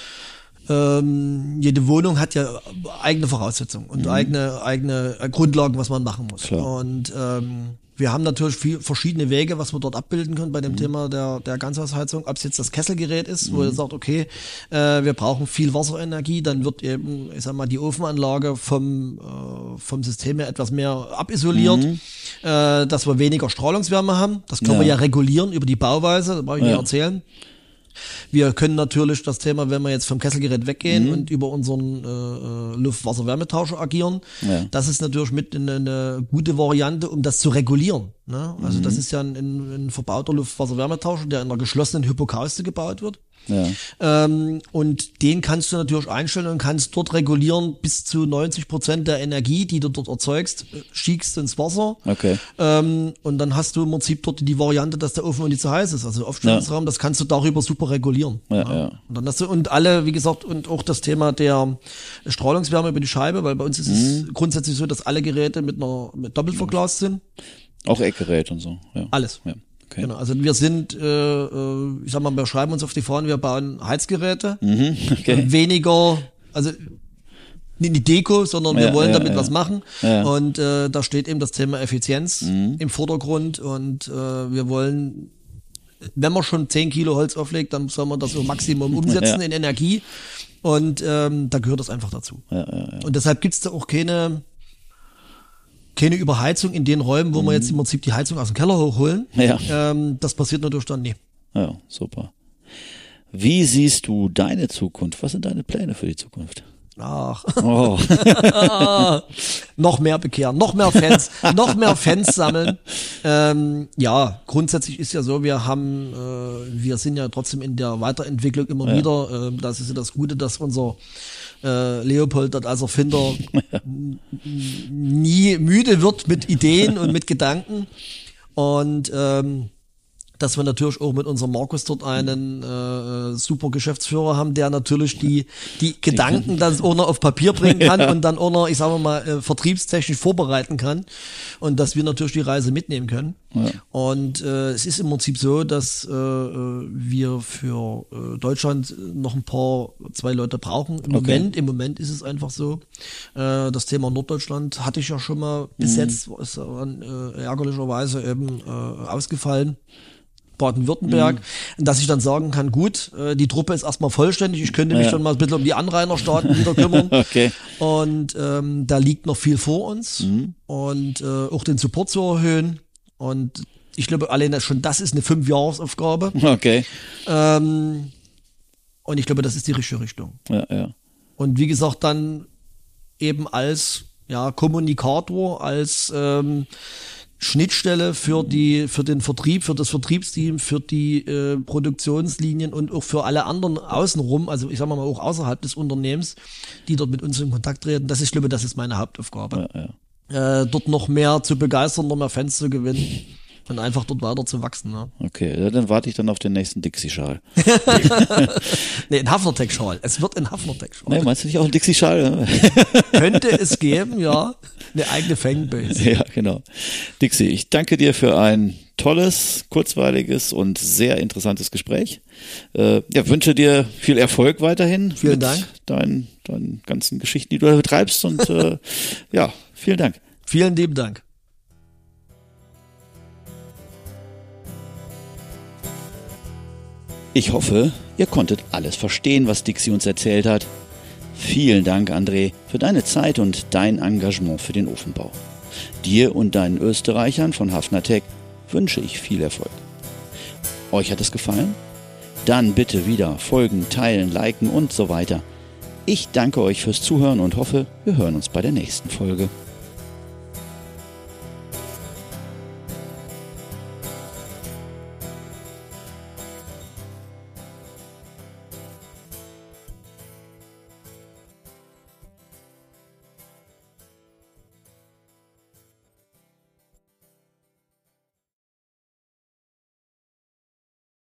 ähm, jede Wohnung hat ja eigene Voraussetzungen und mhm. eigene eigene Grundlagen, was man machen muss. Klar. Und ähm, wir haben natürlich viel, verschiedene Wege, was wir dort abbilden können bei dem mhm. Thema der, der Ganzhausheizung. Ob es jetzt das Kesselgerät ist, mhm. wo ihr sagt, okay, äh, wir brauchen viel Wasserenergie, dann wird eben, ich sag mal, die Ofenanlage vom, äh, vom System her etwas mehr abisoliert, mhm. äh, dass wir weniger Strahlungswärme haben. Das können ja. wir ja regulieren über die Bauweise, das brauche ich ja. nicht erzählen. Wir können natürlich das Thema, wenn wir jetzt vom Kesselgerät weggehen mhm. und über unseren äh, Luft-Wasser-Wärmetauscher agieren, ja. das ist natürlich mit eine, eine gute Variante, um das zu regulieren. Ne? Also mhm. das ist ja ein, ein verbauter Luft-Wasser-Wärmetauscher, der in einer geschlossenen Hypokauste gebaut wird. Ja. Ähm, und den kannst du natürlich einstellen und kannst dort regulieren bis zu neunzig Prozent der Energie, die du dort erzeugst, schickst ins Wasser. Okay. Ähm, und dann hast du im Prinzip dort die Variante, dass der Ofen nicht zu heiß ist. Also Aufstellungsraum, ja. das kannst du darüber super regulieren. Ja, ja. ja. Und dann hast du, und alle, wie gesagt, und auch das Thema der Strahlungswärme über die Scheibe, weil bei uns ist mhm. es grundsätzlich so, dass alle Geräte mit einer mit doppelt verglast sind. Auch Eckgerät und so. Ja. Alles. Ja. okay. Genau, also wir sind, äh, äh, ich sag mal, wir schreiben uns auf die Fahnen, wir bauen Heizgeräte, Mhm, okay. weniger, also nicht die Deko, sondern wir Ja, wollen ja, damit ja. was machen. Ja. Und äh, da steht eben das Thema Effizienz Mhm. im Vordergrund. Und äh, wir wollen, wenn man schon zehn Kilo Holz auflegt, dann soll man das so Maximum umsetzen Ja. in Energie. Und ähm, da gehört das einfach dazu. Ja, ja, ja. Und deshalb gibt's da auch keine, keine Überheizung in den Räumen, wo wir jetzt im Prinzip die Heizung aus dem Keller hochholen. Ja. Ähm, das passiert natürlich dann nie. Ja, super. Wie siehst du deine Zukunft? Was sind deine Pläne für die Zukunft? Ach, Oh. noch mehr bekehren, noch mehr Fans, noch mehr Fans sammeln. Ähm, ja, grundsätzlich ist ja so, wir haben, äh, wir sind ja trotzdem in der Weiterentwicklung immer Ja. wieder. Äh, das ist ja das Gute, dass unser äh, Leopold dort als Erfinder n- n- nie müde wird mit Ideen und mit Gedanken. Und ähm, dass wir natürlich auch mit unserem Markus dort einen äh, super Geschäftsführer haben, der natürlich die die Gedanken dann auch noch auf Papier bringen kann Ja. und dann auch noch, ich sage mal, äh, vertriebstechnisch vorbereiten kann und dass wir natürlich die Reise mitnehmen können. Ja. Und äh, es ist im Prinzip so, dass äh, äh, wir für äh, Deutschland noch ein paar, zwei Leute brauchen. Im Okay. Moment, im Moment ist es einfach so. Äh, das Thema Norddeutschland hatte ich ja schon mal besetzt, ist dann äh, ärgerlicherweise eben äh, ausgefallen. Baden-Württemberg, Mhm. dass ich dann sagen kann, gut, äh, die Truppe ist erstmal vollständig, ich könnte mich Ja. dann mal ein bisschen um die Anrainerstaaten wieder kümmern. Okay. Und ähm, da liegt noch viel vor uns Mhm. und äh, auch den Support zu erhöhen. Und ich glaube, alleine schon das ist eine Fünfjahresaufgabe. Okay. Ähm, und ich glaube, das ist die richtige Richtung. Ja, ja. Und wie gesagt, dann eben als ja, Kommunikator, als ähm, Schnittstelle für die, für den Vertrieb, für das Vertriebsteam, für die äh, Produktionslinien und auch für alle anderen außenrum, also ich sag mal auch außerhalb des Unternehmens, die dort mit uns in Kontakt treten. Das ist, ich glaube, das ist meine Hauptaufgabe. Ja, ja. Äh, dort noch mehr zu begeistern, noch mehr Fans zu gewinnen und einfach dort weiter zu wachsen. Ne? Okay, ja, dann warte ich dann auf den nächsten Dixie-Schal. Nee, ein Hafnertech-Schal. Es wird ein Hafnertech-Schal. Nee, meinst du nicht auch einen Dixie-Schal? Könnte es geben, ja. Eine eigene Fanbase. Ja, genau. Dixie, ich danke dir für ein tolles, kurzweiliges und sehr interessantes Gespräch. Äh, ja, wünsche dir viel Erfolg weiterhin. Vielen mit Dank. Deinen, deinen ganzen Geschichten, die du da betreibst. Und äh, ja, vielen Dank. Vielen lieben Dank. Ich hoffe, ihr konntet alles verstehen, was Dixie uns erzählt hat. Vielen Dank, André, für deine Zeit und dein Engagement für den Ofenbau. Dir und deinen Österreichern von Hafnertech wünsche ich viel Erfolg. Euch hat es gefallen? Dann bitte wieder folgen, teilen, liken und so weiter. Ich danke euch fürs Zuhören und hoffe, wir hören uns bei der nächsten Folge.